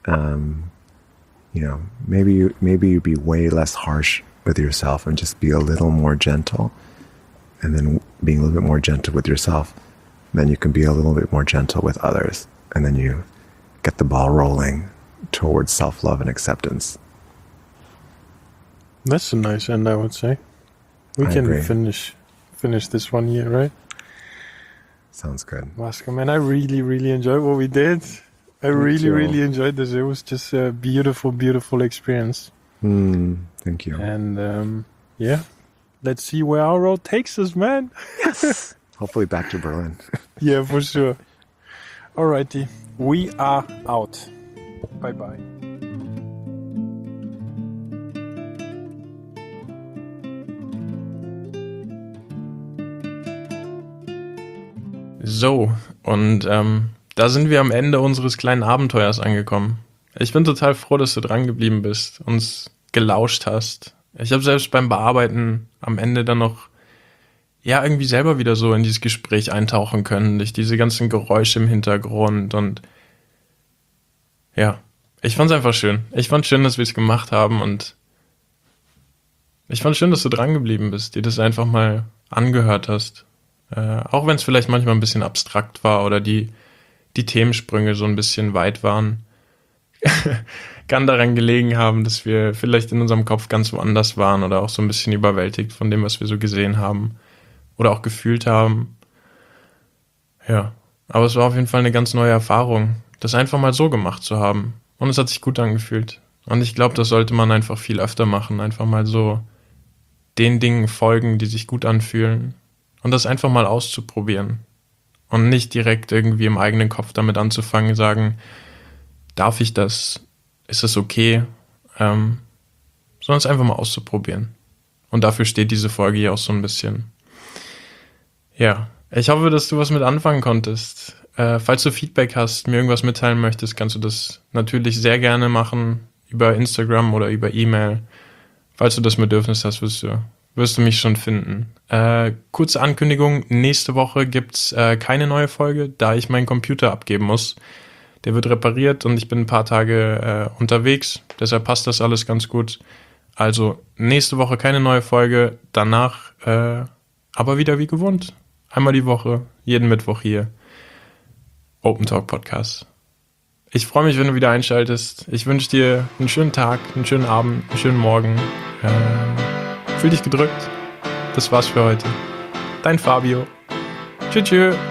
maybe you be way less harsh with yourself and just be a little more gentle. And then being a little bit more gentle with yourself, then you can be a little bit more gentle with others. And then you get the ball rolling towards self-love and acceptance. That's a nice end, I would say. We can agree. finish this 1 year, right? Sounds good. Vasco, man, I really, really enjoyed what we did. I really enjoyed this. It was just a beautiful, beautiful experience. Thank you. And let's see where our road takes us, man. Yes. Hopefully back to Berlin. Yeah, for sure. Alrighty. We are out. Bye-bye. So, und da sind wir am Ende unseres kleinen Abenteuers angekommen. Ich bin total froh, dass du dran geblieben bist, uns gelauscht hast. Ich habe selbst beim Bearbeiten am Ende dann noch irgendwie selber wieder so in dieses Gespräch eintauchen können, durch diese ganzen Geräusche im Hintergrund. Und ja, ich fand's einfach schön. Ich fand schön, dass wir es gemacht haben, und ich fand schön, dass du dran geblieben bist, dir das einfach mal angehört hast. Auch wenn es vielleicht manchmal ein bisschen abstrakt war oder die Themensprünge so ein bisschen weit waren, kann daran gelegen haben, dass wir vielleicht in unserem Kopf ganz woanders waren oder auch so ein bisschen überwältigt von dem, was wir so gesehen haben oder auch gefühlt haben. Ja, aber es war auf jeden Fall eine ganz neue Erfahrung, das einfach mal so gemacht zu haben. Und es hat sich gut angefühlt. Und ich glaube, das sollte man einfach viel öfter machen. Einfach mal so den Dingen folgen, die sich gut anfühlen. Und das einfach mal auszuprobieren. Und nicht direkt irgendwie im eigenen Kopf damit anzufangen, sagen, darf ich das? Ist das okay? Sondern es einfach mal auszuprobieren. Und dafür steht diese Folge hier auch so ein bisschen. Ja, ich hoffe, dass du was mit anfangen konntest. Falls du Feedback hast, mir irgendwas mitteilen möchtest, kannst du das natürlich sehr gerne machen, über Instagram oder über E-Mail. Falls du das Bedürfnis hast, wirst du mich schon finden. Kurze Ankündigung, nächste Woche gibt's keine neue Folge, da ich meinen Computer abgeben muss. Der wird repariert und ich bin ein paar Tage unterwegs, deshalb passt das alles ganz gut. Also nächste Woche keine neue Folge, danach aber wieder wie gewohnt. Einmal die Woche, jeden Mittwoch hier. Open Talk Podcast. Ich freue mich, wenn du wieder einschaltest. Ich wünsche dir einen schönen Tag, einen schönen Abend, einen schönen Morgen. Fühl dich gedrückt. Das war's für heute. Dein Fabio. Tschüss.